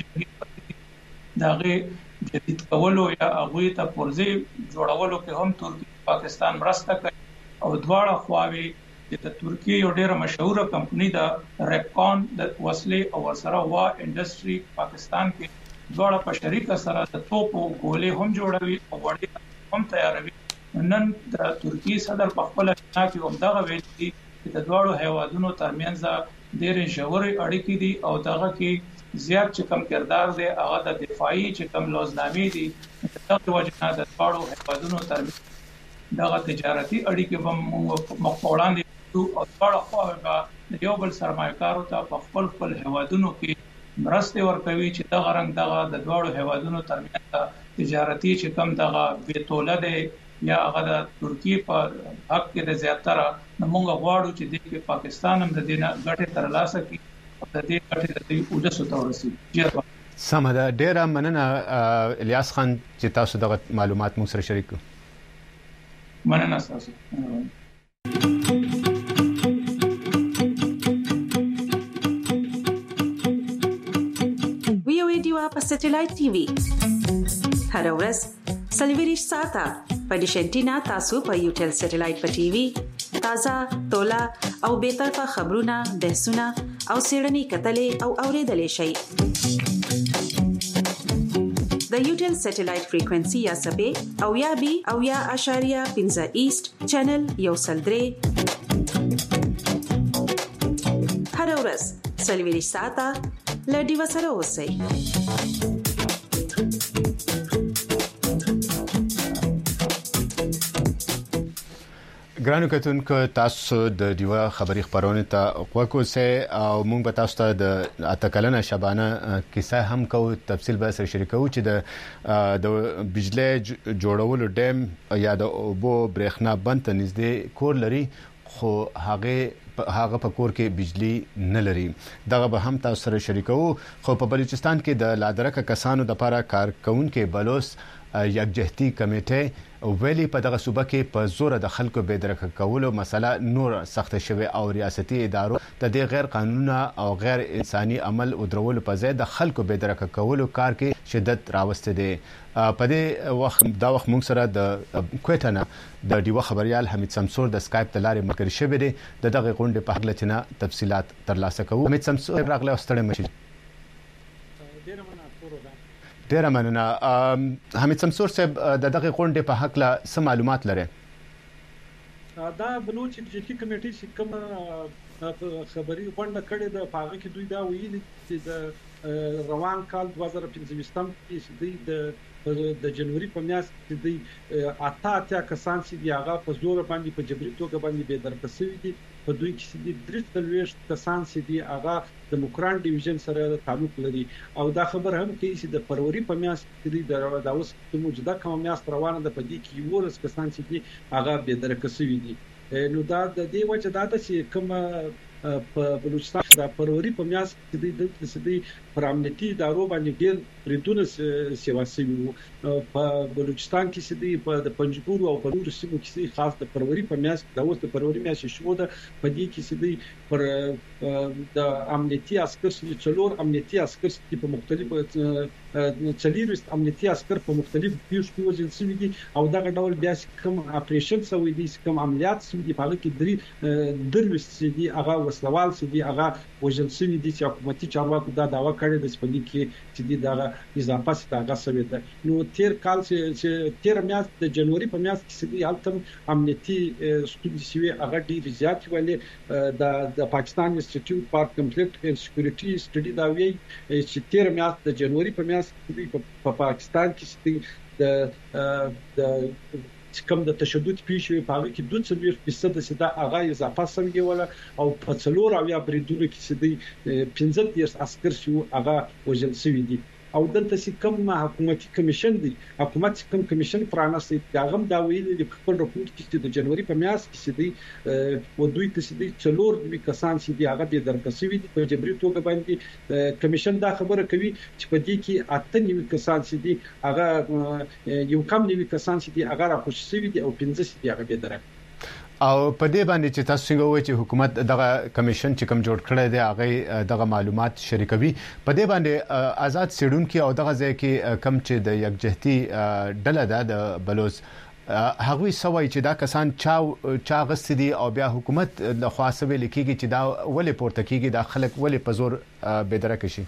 S21: جنگي دغه جدید کولو یا هغه ته پرځي جوړولو کې هم ترکی پاکستان مرسته کوي او دواړه خواوې د ترکی یو ډیره مشهوره کمپنی ده ریپکون د وسلې او سره وا انډستری پاکستان کې دواړه په شریکه سره د توپو ګولې هم جوړوي او وړي هم تیاروي. نن د ترکی صدر په خپل اعلان کې هم دغه ویلي د دواړو هیوادونو ترمنځ ډېرې ژورې اړیکې دي او دغه کې زیات چې کم کردار دی هغه د دفاعي چې کم لوزنامې دي دغه وجه د دواړو هیوادونو ترمنځ دغه تجارتي اړیکې هم مخ وړاندې او دواړه خواوې د یو بل سرمایه‌کارو ته په خپل خپل هیوادونو کې مرستې ورکوي چې دغه رنګ دغه د دواړو هیوادونو ترمنځ تجارتي چې کم دغه بیتوله دی یا هغه د ترکیه په حق کې د زیاتره موږ غواړو چې د پاکستان هم د دې ګټه ترلاسه کړي او د دې ګټه د دې اوجه ورسوي.
S1: سمه ده ډیره مننه الیاس خان چې تاسو دغه معلومات موږ سره شریک کړو.
S21: مننه تاسو.
S14: وی او ای ډیوا په سټلایټ ټي وي. هر ورځ سلویریش ساته په ډیشنټینا تاسو په یوټل سټلایټ په ټي وي تازه تولا او به طرفه خبرونه بحثونه او سیړنی کتلې او اوریدلې شي. د یوټل سټلایټ فریکوئنسي یا سبې او یا بي او یا اشاریه پنځه ایست چینل یو سلدري هر ورځ سلویریش ساته لډي وسره اوسئ.
S1: ګرانو کتونکو تاسو د دیوا خبری خبرونه ته وکوسه او موږ به تاسو ته د اتکلنه شبانه کیسه هم کو تفصیل به سره شریکو چې د د بجلی جوړولو ډیم یا د اوبو برېښنا بند ته نږدې کور لري خو هغه هغه په کور کې بجلی نه لري. دغه به هم تاسو سره شریکو. خو په بلوچستان کې د لادرکه کسانو د لپاره کارکونکو بلوس یکجهتي کمیټه ویلي په دغه صوبه کې په زور د خلکو بېدرکه کولو مسله نور سخت شوه او ریاستي ادارو د دې غیر قانوني او غیر انساني عمل او درولو په ځای د خلکو بېدرکه کولو کار کې شدت راوسته دي. په دې وخت دا وخت موږ سره د کوټنه د دیو خبريال حمید سمسور د سکایپ د لارې ملګری شوی دی. د دغه غونډې په اړه لتنه تفصيلات ترلاسه کوو. حمید سمسور راغله ستړي مشي. ډیر مننه. حمید سمسور صاحب د دغه غونډې په حق له سم معلومات لري؟
S2: دا بلوچ ایگزیکټیو کمیټې چې کوم خبري غونډه کړې ده په هغه کې دوی دا ویلي چې د روان کال دوه زره پنځه کې د د جنوري په میاشت کې د اته اتیا کسان چې هغه په زور باندې په جبري توګه باندې بې درکسوي دي. په دوی کې د درې څلوېښت کسان چې هغه د موکران ډیویژن سره تعلق لري او دا خبر هم کوي چې د فروری په میاشت کې د اوس د موجوده کوم میاشت روانه ده په دې کې ورس کسان چې هغه بې درکسوي دي. نو دا د دې وجه دا ده چې کوم په بلوچستان د فروری په میاشت کې د سدي پر امنیتي ادارو باندې ډېر بریدونه سیوا سوي وو. په بلوچستان کې سدي په د پنجګور او په نورو سیمو کې خاص د فروری په میاشت د اوس د فروری میاشت شو ده په دې کې سدي پر د امنیتي عسكر سدي څلور امنیتي عسكر سدي په مختلفو چلیروست امنیتي عسكر په مختلفو پیښو کې وژل شوي دي او دغه ډول بیا کوم اپریشن سوي دي کوم عملیات سوي دي په هغه کې درې دروست دي هغه وسلوال سدي هغه وژل شوي دي چې حکومتي چارواکو دا داوا کړی د سپدي کې چې دغه اضافه ستاسو سوي ده. نو تیر کال چې تیر میاشت د جنوري په میاشت کې سدي التم امنیتي ستونزې شوي هغه ډېر زیات ولې د د پاکستان انسټیټیوټ فار کمپلیټ اینډ سکیورټي سټډي دا وی چې تیر میاشت د جنوري په میاشت کې په پاکستان کې سدي د د کوم د تشدد پیښې په هغه کې دوه څلوېښت فیصد سدا هغه اضافه سوي ولا او په څلور او یا بریدونو کې سدي پنځه دېرش عسكر شو هغه وژل شوي دي. او دلته چې کوم حکومتي کمیشن دی حکومت کوم کمیشن فرانسې داغه دا ویلي د خپل رپورت کې د جنوري په میاشت کې سدي و دوی ته سدي څلور کسان چې دی هغه به درکسوي دي په جبري توګه باندې کمیشن دا خبره کوي چې په دې کې اته نیو کسان چې دی هغه یو کم نیو کسان چې دی هغه راخوشي دي او پنځه چې دی هغه به درک
S1: او په دې باندې چې تاسو څنګه وایي چې حکومت دغه کمیشن چې کوم جوړ کړی دی هغه دغه معلومات شریکوي په دې باندې آزاد سیډونکو او دغه ځای کې کم چې د یکجهتي ډله ده د بلوچ هغه سوي چې دا کسان چا چا غسدي او بیا حکومت له خاصه لیکيږي چې دا ولې پورته کیږي د خلک ولې په زور بېدرکه شي.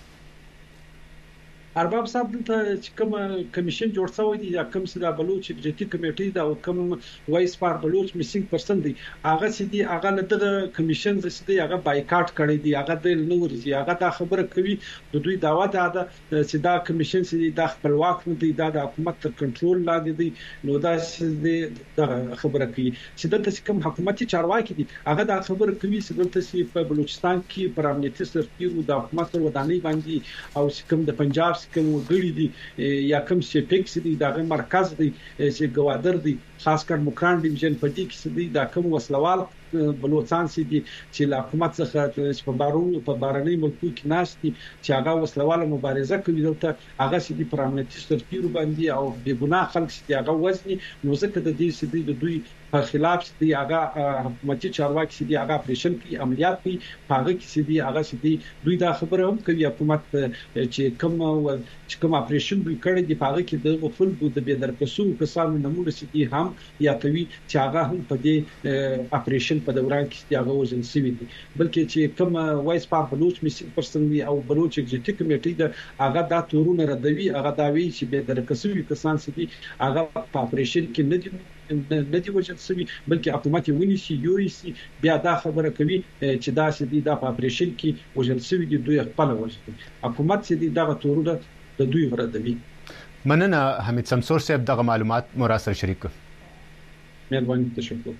S2: ارباب صاحب ته چې کوم کمیشن جوړ شوی دی یا کوم څه د بلوچ ایگزیکټیو کمیټې دا او کوم وایس فار بلوچ میسینګ پرسن دی هغه چې دی هغه لته کمیشن چې دی هغه بایکاټ کړی دی هغه د نور دی هغه دا خبره کوي د دوی داوا ده چې دا کمیشن چې د خپلواک نه دی دا د حکومت تر کنټرول لاندې دی نو دا دا خبره کوي چې دلته کوم حکومتي چارواکي دي هغه دا خبره کوي چې دلته په بلوچستان کې پر امنیتي سرتیرو د حکومت ودانۍ باندې او کوم د پنجاب کوم وګړي دي یا کوم چې پکس دي دغه مرکز دي چې ګوادر دي خاص کر موکران ډیویژن په دې کې دي دا کوم وسلوال بلوچستان سي دي چې له حکومت څخه په بارونو په بارنۍ ملکو کې ناشتي چې هغه وسلواله مبارزه کوي دلته هغه سي دي پر امنیتي سرتیرو باندې او بې ګناه خلک سي هغه وزني نو ځکه د دې سي دي د دوی په خلاف سي هغه حکومتي چارواکي سي هغه اپریشن کوي عملیات کوي هغه کې سي هغه سي دوی دا خبره هم کوي حکومت چې کوم چې کوم اپریشن دوی کړی دی هغه کې د خلکو د بيدرکسو کسانو نمونه سي هم یا کوي چې هغه هم په دې اپریشن په دوران کې هغه وژل شوی دي بلکې چې کوم وایس پاک بلوچ میسینګ پرسن وی او بلوچ ایگزیکټیو کمیټي د هغه د تورونه ردوي هغه دا وی چې بيدرکسو کسان سي هغه په اپریشن کې نه دي نه دی وجل سوي بلکې حکومت ونی سي یو سي بیا دا خبره کوي چې دا سي د اپریشن کې وجل سوي دي دوی خپل وجل حکومت سي دا تورونه د دوی وردوي
S1: مننه حمید سمسور صاحب دغه معلومات مراسل شریک
S2: مهرباني تشکر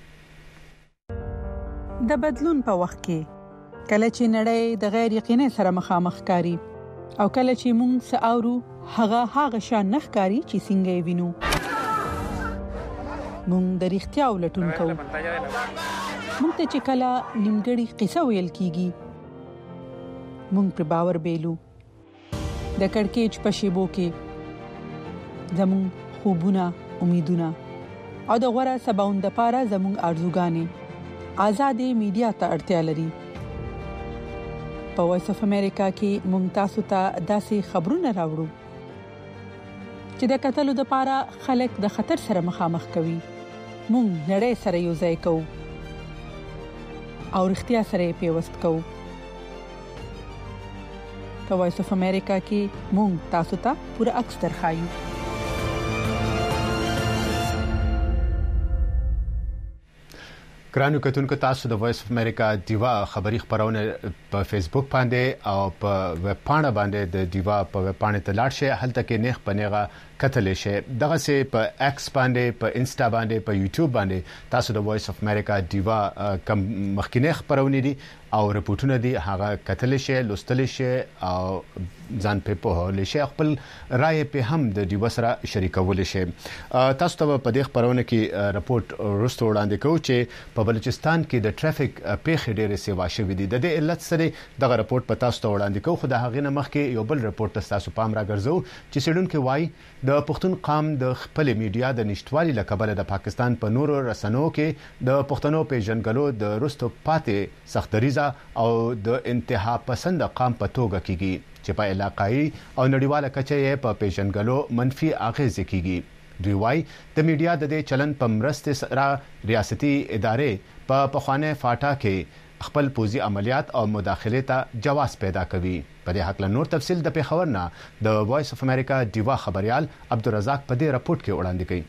S3: د بدلون په وخت کې کله چې نړۍ د غیر یقیني سره مخامخ کاری او کله چې موږ ساورو هغه هغه شان نخکاری چې څنګه وینو مونږ د اړتیا ولټون کوو مونږ ته چې کله نیمګړی قصه ویل کیږي مونږ پر باور بیلو د کڑکېچ په شیبو کې زمون خوبونه امیدونه او د غوړه سباوند لپاره زمون ارزوګانې آزادې میډیا ته اړتیا لري په وایس اف امریکا کې مونږ تاسو ته داسې خبرونه راوړو چې د قتلو لپاره خلک د خطر سره مخامخ کوي مونږ نړۍ سره یو ځای کوو او اړتیا سره پیوست کوو په وایس اف امریکا کې مونږ تاسو ته پوره عکس درخایو
S1: ګرانو کتونکو تاسو د وایس اف امریکا دیوا خبری خبرونه په فیسبوک باندې او په ویب پاڼه باندې د دیوا په ویب پاڼه ته لاړ شئ هلته کې نیغ پنیغه کتلې شئ دغه سه په ایکس باندې په انسټا باندې په یوټیوب باندې تاسو د وایس اف امریکا دیوا کم مخکینه خبرونه دي او رپورټونه دي هغه کتلې شئ لوستلې شئ او ځان په په هله شي خپل رائے په هم د دیوا سره شریکول شي تاسو ته په دې خبرونه کې رپورت ورستو وړاندې کوم چې په بلوچستان کې د ټریفیک پیښې ډېرې سیوا شوې دي د دې علت سره دغه رپورت په تاسو ته وړاندې کوم خو د هغې نه مخکې یو بل رپورت تاسو پام راګرځو چې سړونکو وایي د پښتون قام د خپل میډیا د نشټوالي لکبل د پاکستان په نورو رسنیو کې د پښتنو پیژنګلو د رستو پاتې سختریزه او د انتها پسند قام په توګه کیږي چې په علاقائی او نړیواله کچه یې په پیژنګلو منفي اغیز کیږي دوی وايي د میډیا د دې چلن په مرسته سره ریاستي ادارې په پخوانه فاټا کې خپل پوزي عملیات او مداخله ته جواز پیدا کوي په دې حق له نور تفصيل د پیښور نه د وایس اف امریکا دیوا خبريال عبدالرزاق په دې رپورت کې وړاندې کړي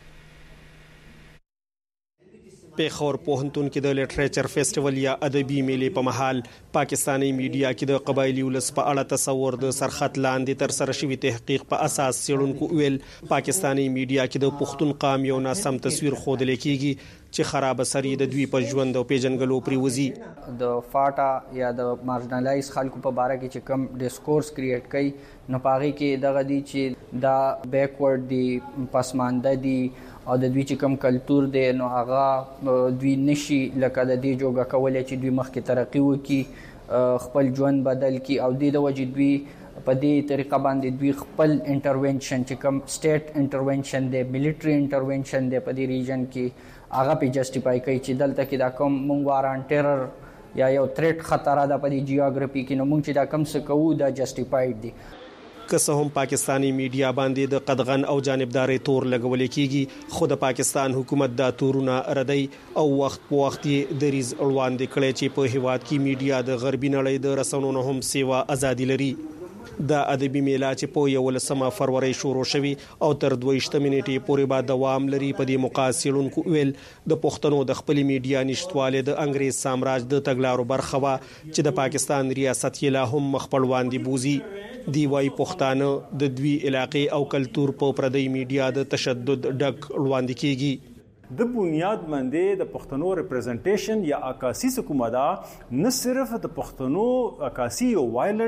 S22: پیښور پوهنتون کې د لټریچر فیسټیوال یا ادبي میلې په محل پاکستاني میډیا کې د قبایلی ولس په اړه تصور د سرخط لاندې تر سره شوی تحقیق په اساس څېړونکو ویل پاکستاني میډیا کې د پښتون قام یو ناسم تصویر خوده لیکيږي چې خراب سری د دوی په ژوند او پیژنګلو پریوزي
S23: د فاټا یا د مارجنالایز خلکو په باره کې چې کم ډیسکورس کریټ کوي نو پاره کې دغه دي چې دا بیکورډ دي پسمانده دي او د دوی چې کم کلچر دی نو هغه دوی نشي لکه د دې جوګه کولای چې دوی مخکې ترقی وکړي خپل ژوند بدل کړي او د وجې دوی په دې طریقه باندې دوی خپل انټرونشن چې کم سټیټ انټرونشن دی ملټری انټرونشن دی په دې ریجن کې هغه په جسټیفای کوي چې دلته کې دا کوم مونږ واران ټیرر یا یو تھریټ خطر ده په دې جیوګرافي کې نو مونږ چې دا کم څه کوو دا جسټیفاید دي
S22: که څه هم پاکستانی میډیا باندې د قدغن او جانبداري تور لګول کیږي خو د پاکستان حکومت دا تورونه ردی او وخت په وخت د ریز اړوند کړي چې په هیواد کې میډیا د غربي نړۍ د رسنونو هم سیوا ازادي لري د ادبي میله چې په یولسمه فروری شروع شوی او تر دویشتمه نیټې پورې به دوام لري په دې مقاصلونکو ویل د پښتنو د خپل میډیا نشټواله د انګريز سامراج د تګلارو برخه وا چې د پاکستان ریاست یې لا هم مخپړوان دي بوزي دی وايي پښتانه د دوی علاقې او کلچر په پردی میډیا د تشدد ډک وړاندې کیږي
S24: د بنیاد باندې د پښتنو ریپرزنټیشن یا عکاسي حکومت نه صرف د پښتنو عکاسي او وایلنت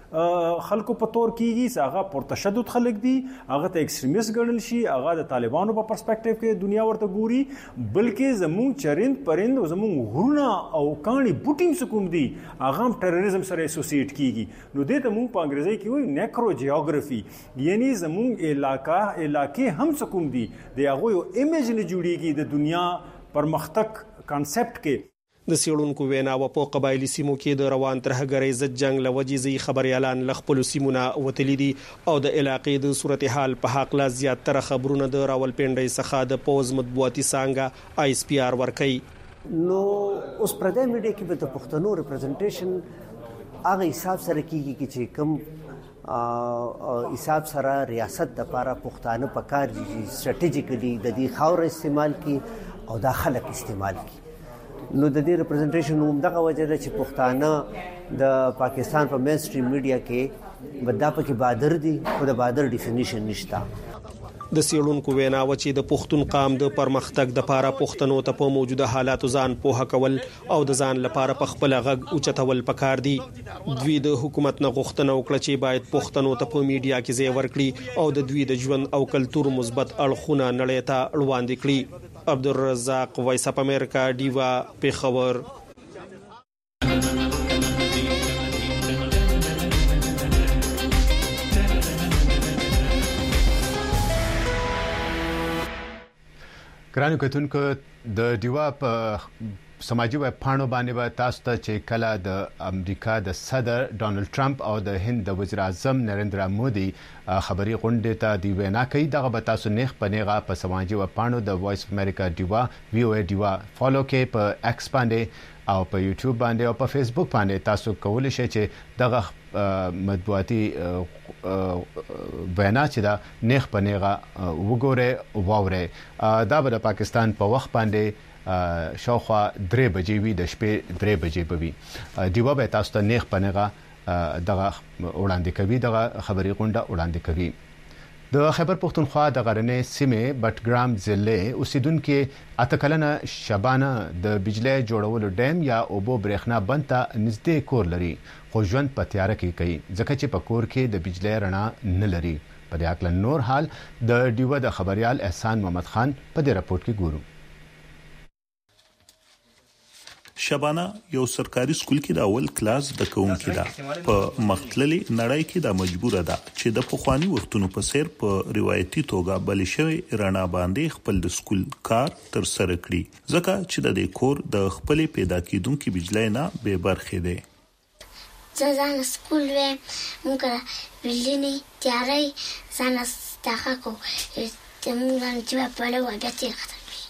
S24: خلکو په تور کیږي هغه پر تشدد خلک دي هغه ته ایکستریمیست ګڼل شي هغه د طالبانو په پرسپیکټیو کې دنیا ورته ګوري بلکې زموږ چرند پرند او زموږ غرونه او کاني بوټیم سکوم دي هغه هم ټیرریزم سره اسوسییټ کیږي نو دې ته موږ په انګریزي کې وایي نیکرو جیوګرافي یعنی زموږ علاقہ علاقې هم سکوم دي د هغه یو ایمیج نه جوړیږي د دنیا پرمختګ کانسپټ کې
S22: د سیړونکو ویناوه په قبایلی سیمو کې د روان ترهګرۍ ضد جنگ لوجې زی خبريالان لخپل سیمونه وتلی دي او د علاقې د صورتحال په حق لا زیات تر خبرونه د راولپنډۍ څخه د پوز مطبوعاتي څنګه آی اس پی آر ورکي
S4: نو اوس پردې میډیا کې به د پښتنو ریپرزنټیشن هغه حساب سره کیږي چې کوم حساب سره ریاست د لپاره پښتانه پکار دي سټریټیجیکلی د دې خاور استعمال کی او د خلک استعمال کی نو د دې ریپرزنټیشن هم دغه وجه ده چې پښتانه د پاکستان په مین سټریم میډیا کې بدا پکې بادر دي او د بادر ډیفینیشن نشته
S22: د سیړونکو ویناوه چې د پښتون قام د پرمختګ د لپاره پښتنو ته په موجوده حالاتو ځان پوهه کول او د ځان لپاره په خپل غږ اوچتول پکار دي دوی د حکومت نه غوښتنه وکړه چې باید پښتنو ته په میډیا کې ځای ورکړي او د دوی د ژوند او کلچر مثبت اړخونه نړۍ ته وړاندې کړي عبدالرزاق وایس اپ امریکا دیوا پیښور
S1: ګرانو کتونکو د دیوا په سماجی ویب پاڼو باندې به تاسو ته چې کله د امریکا د صدر ډونالد ټرمپ او د هند د وزیر اعظم نریندرا مودي خبري غونډه ته دی وینا کوي دغه به تاسو نیخ پنیغه په سماجی ویب پاڼو د وایس اف امریکا دیوا وی او ای دیوا فالو کې په ایکس باندې او په یوټیوب باندې او په فیسبوک باندې تاسو کولای شئ چې دغه مطبوعاتي وینا چې دا نیخ پنیغه وګوره واوره دا به د پاکستان په وخت باندې شاوخوا درې بجې وي د شپې درې بجې به وي دیوا به تاسو ته نیخ پنیغه دغه وړاندې کوي دغه خبري غونډه وړاندې کوي د خیبر پختونخوا د غرنې سیمه بټګرام ضلع اوسیدونکو اتکلنه شبانه د بجلی جوړولو ډیم یا اوبو برېښنا بند ته نږدې کور لري خو ژوند په تیاره کې کوي ځکه چې په کور کې د بجلی رڼا نه لري په دې اړه نور حال د دیوا د خبريال احسان محمد خان په دې راپورټ کې ګورو
S6: شبانه یو سرکاري سکول کې د اول کلاس د کوونکی ده په مختللي نړۍ کې د مجبوره ده چې د پخوانی وختونو په سیر په روایتي توګه بل شوی رڼا باندې خپل د سکول کار تر سره کړي ځکه چې د دې کور د خپل پیدا کیدونکو بجلی نه به برخه ده
S8: ځان سکول و موږ بلینی تیاری ځان استخاکو تمون چې په لور بیا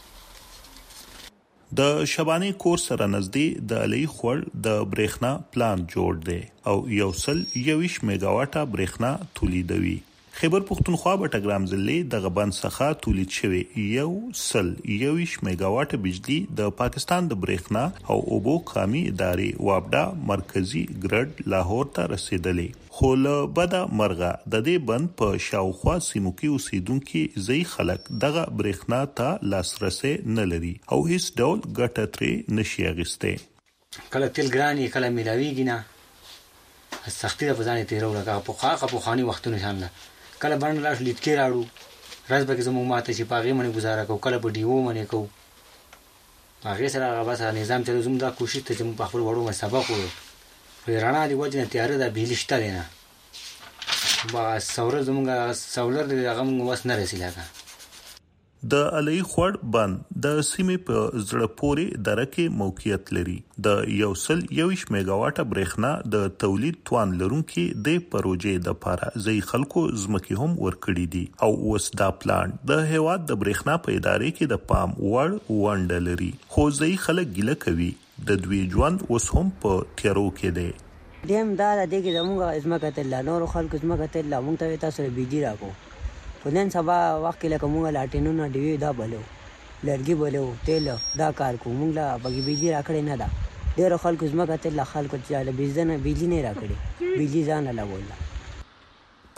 S6: د شبانه کور سره نږدې د علي خور د برېښنا پلان جوړ دی او یو سل یویش میگاواټه برېښنا تولیدوي خیبر پختونخوا بټګرام ضلع د غبن څخه تولید شوی یو سل یویش میگاواټه بجلی د پاکستان د برېښنا او اوبو قومي ادارې وابډا مرکزی ګرډ لاهور ته رسیدلې خو له بده مرغه د دې بند په شاوخوا سیمو کې اوسیدونکو ځای خلک دغه برېښنا ته لاسرسي نه لري او هیڅ ډول ګټه ترې نشي اخیسته
S9: کله تل ګرانی کله ملاویږي نه سختي د ځان ته راوړه په خاطر په خاني وختونه ځانله کله باندې لاس لیت کې راړو راز به کې زموږ ماته چې پاغي منی گزاره کو کله په دیو منی کو هغه سره هغه بس نظام چې زموږ دا کوشش ته چې په خپل وړو مسابقه وو په رڼا دی وجه نه تیار ده بیلشته دی نه با سور زموږ سولر دی هغه موږ وس نه رسیدل
S6: د علي خور بند د سیمې په زړه پورې درکه موقعیت لري د یو سل یویش میگاواټه برېښنا د تولید توان لرونکي د پروژې د لپاره ځای خلکو زمکه هم ورکړي دي او اوس دا پلان د هواد د برېښنا په ادارې کې د پام وړ ونډه لري خو ځای خلک ګیله کوي د دوی ژوند اوس هم په تیارو کې دی
S25: دیم دا د دې کې زموږ ازمکه ته نور خلکو ازمکه ته مونږ ته تاسو بيجي راکو په نن سبا وخت کې لکه مونږ لاټینونه دی دا بلو لرګي بلو تیل دا کار کو مونږ لا بګي بيجي راکړې نه دا ډېر خلکو زمکه ته خلکو چې له بيزنه بيجي نه راکړي بيجي ځان لا ولا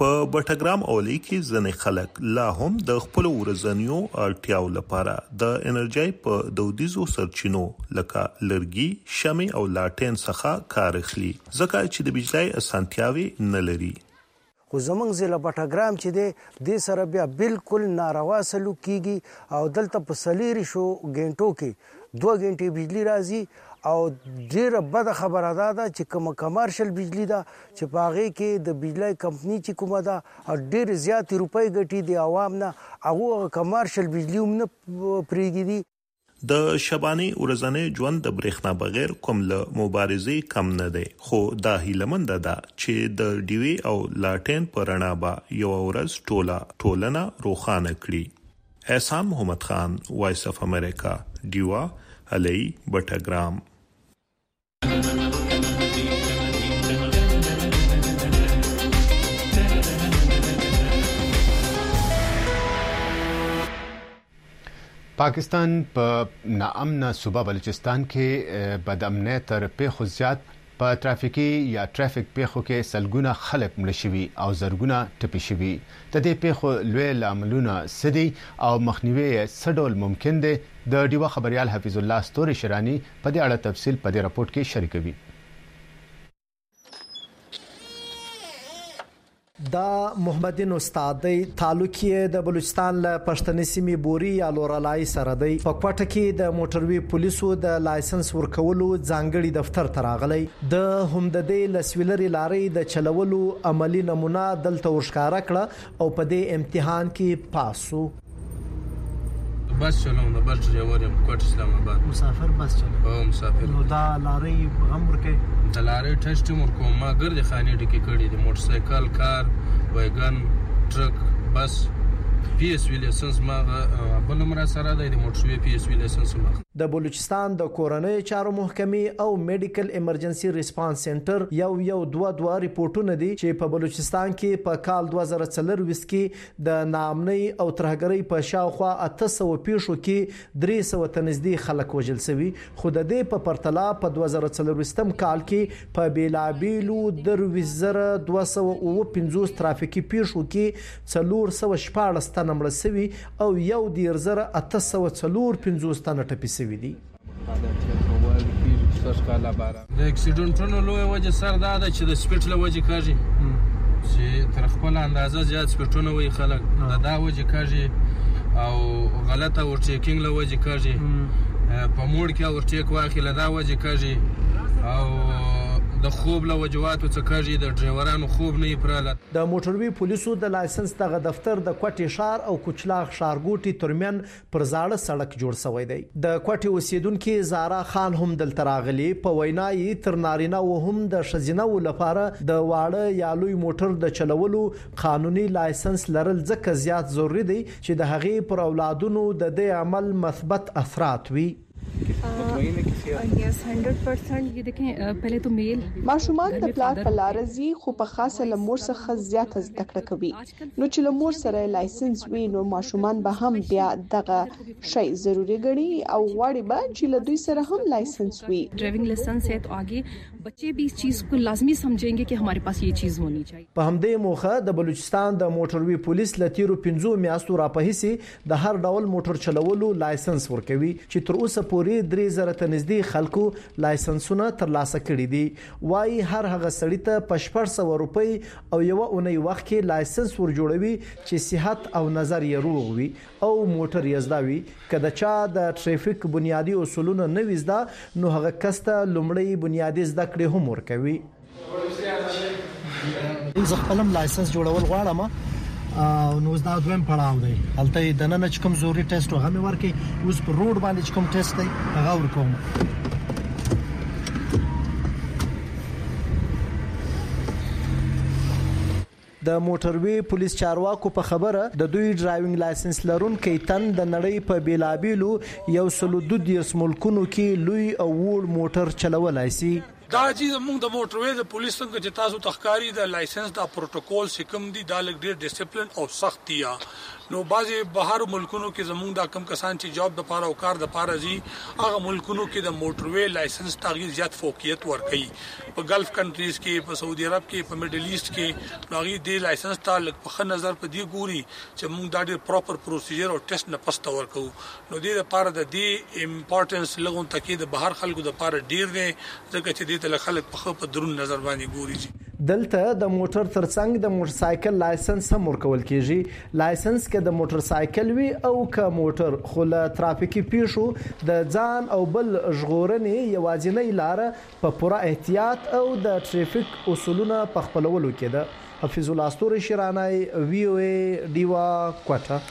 S6: په بټګرام اولي کې ځنې خلک لا هم د خپل ورځنیو اړتیاو لپاره د انرژي په دودیزو سرچینو لکه لرګي، شمع او لاټین څخه کار اخلي ځکه چې د بجلی اسانتیاوي نه لري.
S5: خو زمونږ ضلع بټګرام چې دی د سره بیا بالکل ناروا سلوک کیږي او دلته په سلیری شو غنټو کې دوه غنټې بجلی راځي او ډیره بد خبره ده چې کوم کمرشل بجلی ده چې په هغه کې د بجلی کمپنی چې کومه ده او ډیر زیات روپۍ ګټي دي عوام نه هغه کمرشل بجلی هم نه پریږدي دي.
S6: د شباني ورځنی ژوند د برېښنا بغیر کوم له مبارزې کم نه دی، خو دا هیلمند ده چې د ډیوی او لاټین پر رڼا به یو ورځ ټوله ټولنه روښانه کړي. احسان محمد خان، وایس اف امریکا، ډیوا، علي بټګرام.
S1: پاکستان په ناامنه صوبه بلوچستان کې بد امنیت تر پیښو زیات په ترافیکي یا ټرافیک پیښو کې سلګونه خلک مړه شوي او زرګونه ټپي شوي. د دې پیښو لوی لاملونه سدي او مخنیوي څه ډول ممکن دي؟ د ډیوا خبريال حفیظ الله ستوري شرانی په دې اړه تفصیل په دې راپورټ کې شریکوي.
S7: دا محمدین استادی تعلقی د بلوچستان له پښتنې سیمې بوري یا لورالای سره دی. په کوټه کې د موټروي پولیسو د لایسنس ورکولو ځانګړي دفتر ته راغلی. د همددې لسویلري لارې د چلولو عملی نمونه دلته ورښکاره کړه او په دې امتحان کې پاسو.
S10: بس چلوم د بس ډرایور یم کوټ اسلام آباد.
S7: مسافر بس چلوم؟
S10: او مسافر.
S7: نو دا لارې هم ورکې؟
S10: د لارې ټیسټ ورکوم. ما ګرځي خاني ټکی کړی د موټر سایکل، کار، ویګن، ټرک، بس. پی اس وی لایسنس ما بل مر سره د موټر پی اس وی لایسنس ما.
S7: د بلوچستان د کورنۍ چارو محکمې او میډیکل ایمرجنسي ریسپانس سنټر یو یو دوه دوه ریپورتونه دي چې په بلوچستان کې په کال دوه زره څلور کې د نامنۍ او ترهګرۍ په شاوخوا اته سوه پیښو کې درې سوه تنزدي خلک وژل شوي. خو د دې په پرتله په دوه زره څلور کال کې په بیلابیلو درویش زره دوه سوه اووه پنځوس ترافیکي پیښو کې څلور سوه شپاړس تنه مړه شوي او یو دېرش زره اته سوه څلور پنځوس تنه ټپي شوي دي.
S10: د اکسیډنټونو لوی وجه سر دا ده چې د سپیډ له وجې کېږي چې تر خپل اندازه زیات سپیډونه وي خلک د دا وجې کېږي او غلطه ورټیکینګ له وجې کېږي په موړ کې ورټیک واخلي له دا وجې کېږي او د خوب له وجواتو څخه کېږي د ډرایورانو خوب نه پراله.
S7: د موټروي پولیسو د لایسنس دغه دفتر د کوټي شهر او کوچلاغ ښارګوټي ترمن پر زاړه سړک جوړ شوی دی. د کوټي اوسیدونکو زارا خان هم دلته راغلي. په وینای تر نارینه و هم د شزینه لپاره د واړه یا لوی موټر د چلولو قانوني لایسنس لرل ځکه زیات ضروری دی چې د هغې پر اولادونو د دې عمل مثبت اثرات وي.
S12: यस हंड्रेड परसेंट ये देखें पहले तो मेल
S11: ماشومان د پلار په لار ځي خو په خاصه لمور څخه زیاته زده کړه کوي. نو چې لمور سره لایسنس وي نو ماشومان به هم بیا دغه شی ضروری ګڼي او غواړي به چې له دوی سره هم لایسنس وي.
S12: ड्राइविंग लाइसेंस है तो आगे बच्चे भी इस चीज को लाजमी समझेंगे कि हमारे पास ये चीज होनी चाहिए.
S7: په همدې موخه د بلوچستان د موټروي پولیس لتیرو پنځو میاشتو راپهسي د هر ډول موټر چلولو لایسنس ورکوي چې تر اوسه پورې درې زره ته نږدې خلکو لایسنسونه ترلاسه کړي دي. وايي هر هغه سړی ته په شپږ سوه روپۍ او یو اونۍ وخت کې لایسنس ور جوړوي چې صحت او نظر یې روغ وي او موټر یې زده وي. کله چې د ټریفیک بنیادی اصولونه نه وزدا نو هغه کسته لومړی بنیادی زده کړې هم ورکوي. زه خپلم لایسنس جوړول غواړم او نو دا دویم پړاو دی. هلته د نن چې کوم زوري ټیسټ هغه مې ورکې اوس په روډ باندې چې کوم ټیسټ دی هغه ورکوم. د موټروي پولیس چارواکو په خبره د دوی ډرایوینګ لایسنس لرونکي تن د نړۍ په بیلابیلو یو سلو دوه دیرش ملکونو کې لوی او وړ موټر چلولای شي.
S13: دا چې موږ د موټروي د پولیس څنګه چې تاسو تخکاری د لایسنس د پروتوکول سکم دي دا لګ ډیر ډیسپلین او سخت دي نو بعضي بهر ملکونو کې زمونږ د کم کسان چې جاب د پاره او کار د پاره زی هغه ملکونو کې د موټروي لایسنس تغیر زیات فوقیت ورکړي په ګلف کنټریز کې په سعودي عرب کې په میډل ایست کې نو هغه د لایسنس تعلق په خن نظر په دی ګوري چې موږ دا ډېر پراپر پروسیجر او ټیسټ نه پسته ورکو نو د لپاره د دې امپورټنس لګون تکي د بهر خلکو د لپاره ډېر دی ځکه چې د تل خلک په په درون نظر باندې ګوري
S7: دلته د موټر ترڅنګ د موټر سایکل لایسنس هم ورکول کیږي لایسنس کې د موټر سایکل وی او ک موټر خو له ترافیکي پیښو د ځان او بل ژغورنې یوازینۍ لار په پوره احتیاط او د ټریفیک اصولونو په خپلولو کې ده حفیظ الله استوري شیرانای وی او ای دیوا کوټه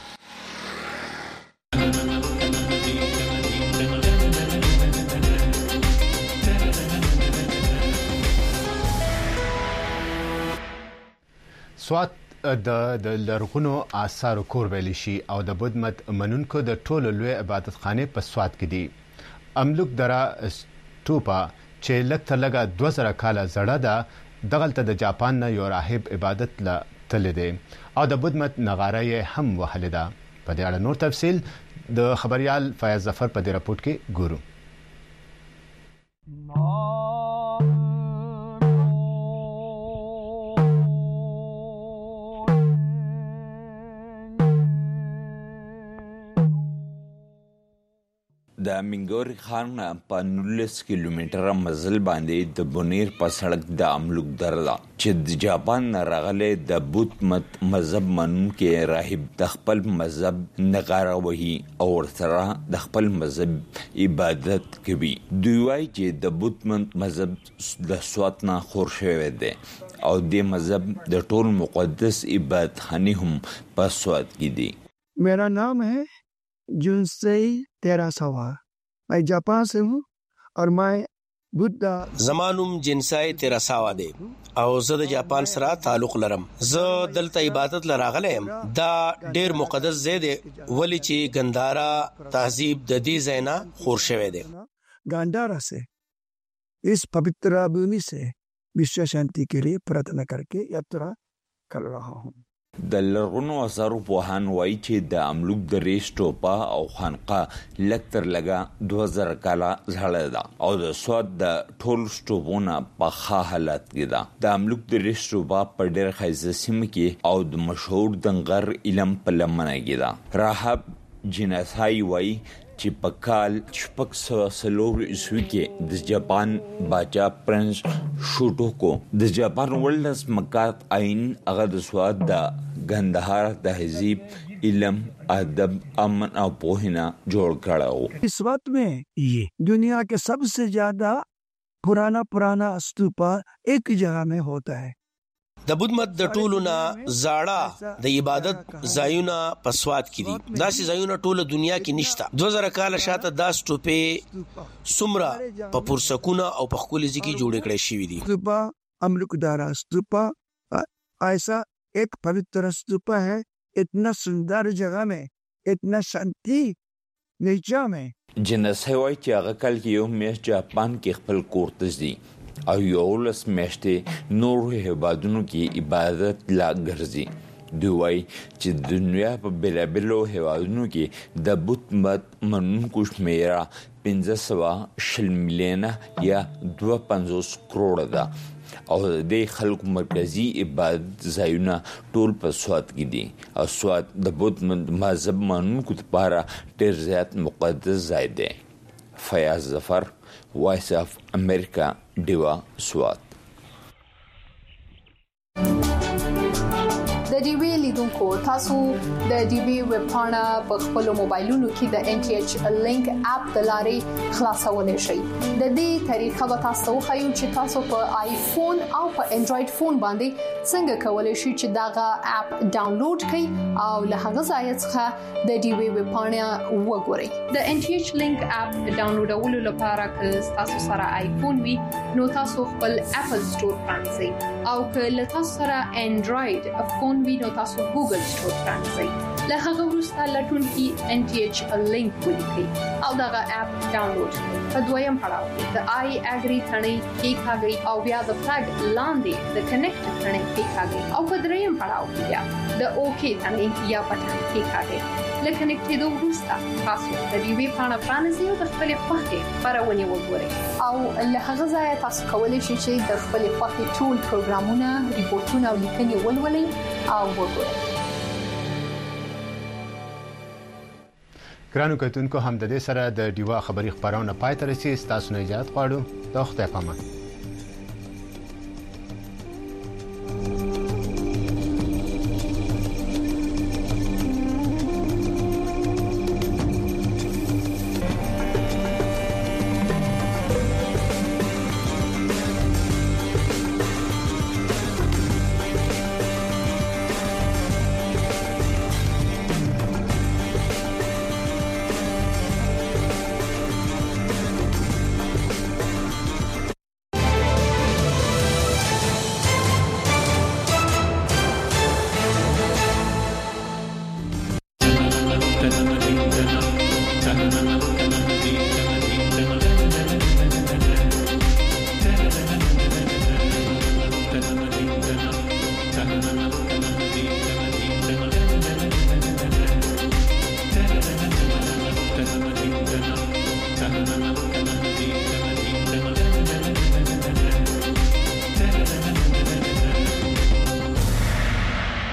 S1: سوات د د لرغونو آثارو کور ویل شي او د بودمت منونکو د ټولو لوی عبادت خانه په سوات کې دي املوک درا سټوپا چې لکه لګه دوه زره کال زړه ده دغلته د جاپان نه یو راهب عبادت لا تل دي او د بودمت نغاره هم وهله ده په دې اړه نور تفصيل د خبريال فیاض ظفر په دې راپورټ کې ګورو
S16: د منګور خان په نولس کیلومتره مزل باندې د بونیر په سړک د املوک درلا چې د جاپان راغله د بوت مت مذهب منونکو راهب د خپل مذهب نغاره وهي او سره د خپل مذهب عبادت کوي دوی وايي چې د بوت مت مذهب د سوات نه خور شوی دی او د مذهب د ټول مقدس عبادت خانه هم په سوات کې دي
S17: मेरा नाम है जुनसेई तेरासावा मैं जापान से हूँ और मैं बुद्धा
S18: زمانوم جنسای تیراساوا دی او زه د جاپان سره تعلق لرم زه دلته عبادت لراغلم دا ډیر مقدس ځای دی ولی چې ګندارا تهذیب د دې زینا خور شوی دی
S17: गांधारा से इस पवित्र भूमि से विश्व शांति के लिए प्रार्थना करके यात्रा कर रहा हूँ
S16: د لرغونو اثارو په هان وای چې د املوک د ریسټوپا او خانقاه لکتر لګا دوه زره کاله ځړل دا او د سواد د ټول سټوبونه په ښه حالت کې دا د املوک د ریسټوپا په ډېر خیزه سیمه کې او د مشهور دنګر علم په لمنه کې دا راهب جناسای وای چې په کال شپږ سوه څلور عیسوي کې د جاپان باچا پرنس شوټوکو د جاپان ولنس مکات عین هغه د سواد د ګندهار تهذیب علم ادب امن او پوهنه جوړ کړو
S17: इस वक्त में ये दुनिया के सबसे ज्यादा पुराना पुराना स्तूपा एक जगह में होता है
S18: د بودمت د ټولو نه زاړه د عبادت ځایونه په سوات کې دي دا سي ځایونه ټوله دنیا کې نشته دوه زره کال شاته دا سټوپې سمرا په پرسکونه او په خپل ځکه جوړ کړی شوی دي
S17: स्तूपा अमलुकदारा स्तूपा ऐसा एक पवित्र स्तूपा है इतना सुंदर जगह में इतना शांति नेचर में
S16: جنسای وای چې هغه کال کې یو میش جاپان کې خپل کورتز دي او یو لس میاشتې نور هیوادونو کې عبادت لا ګرځي دوی وای چې د دنیا په بلابلو هیوادونو کې د بت مت منونکو شمیره پنځه سوه شل میلیونه یا دوه پنځوس کروڑه ده او د خلکو مرکزی عبادت ځایونه ټول په سوات کې دي او سوات د بت مذهب منونکو لپاره ډېر زیات مقدس ځای دی فیاض ظفر وایس اف امریکا دیوا سوات
S11: د ډي وی لیدونکو تاسو د ډي وی ویب پاڼه په خپل موبایلونو کې د ان ټي ایچ لینک اپ د لارې خلاصولای شئ د دې طریقه به تاسو خو چې تاسو په آیفون او په انډراید فون باندې څنګه کولای شئ چې داغه اپ ډاونلوډ کړئ او له هغه ځای څخه د ډي وی ویب پاڼه وګورئ د ان ټي ایچ لینک اپ ډاونلوډولو لپاره که تاسو سره آیفون وي نو تاسو خپل اپل سٹور پرانځئ او که له تاسو سره انډراید فون وینو تاسو ګوګل سٹور پرانځئ له هغه وروسته
S12: ته لټونکي ان ټي ایچ لینک ولیکئ او دغه اپ ډاونلوډ کړئ. په دویم پړاو د آی اګری ثنې کې کاږي او بیا د فلګ لاندې د کنیکټ ثنې کې کاږي او په دریم پړاو کې بیا د اوکی ثنې یا بټن کې کاږي. لکه نکټېدو وروسته تاسو د دې وی پاڼه پرانیزئ او د خپلې خوښې خپرونې وګورئ او له هغه ځایه تاسو کولی شئ چې د خپلې خوښې ټول پروګرامونه، ریپورتونه او لیکنې ولولئ او وګورئ.
S1: ګرانو کتونکو، هم د دې سره د ډیوا خبري خبرونه پای ته رسي. تاسو نه اجازه غواړو. د خدای په امان.
S14: na na na na na na na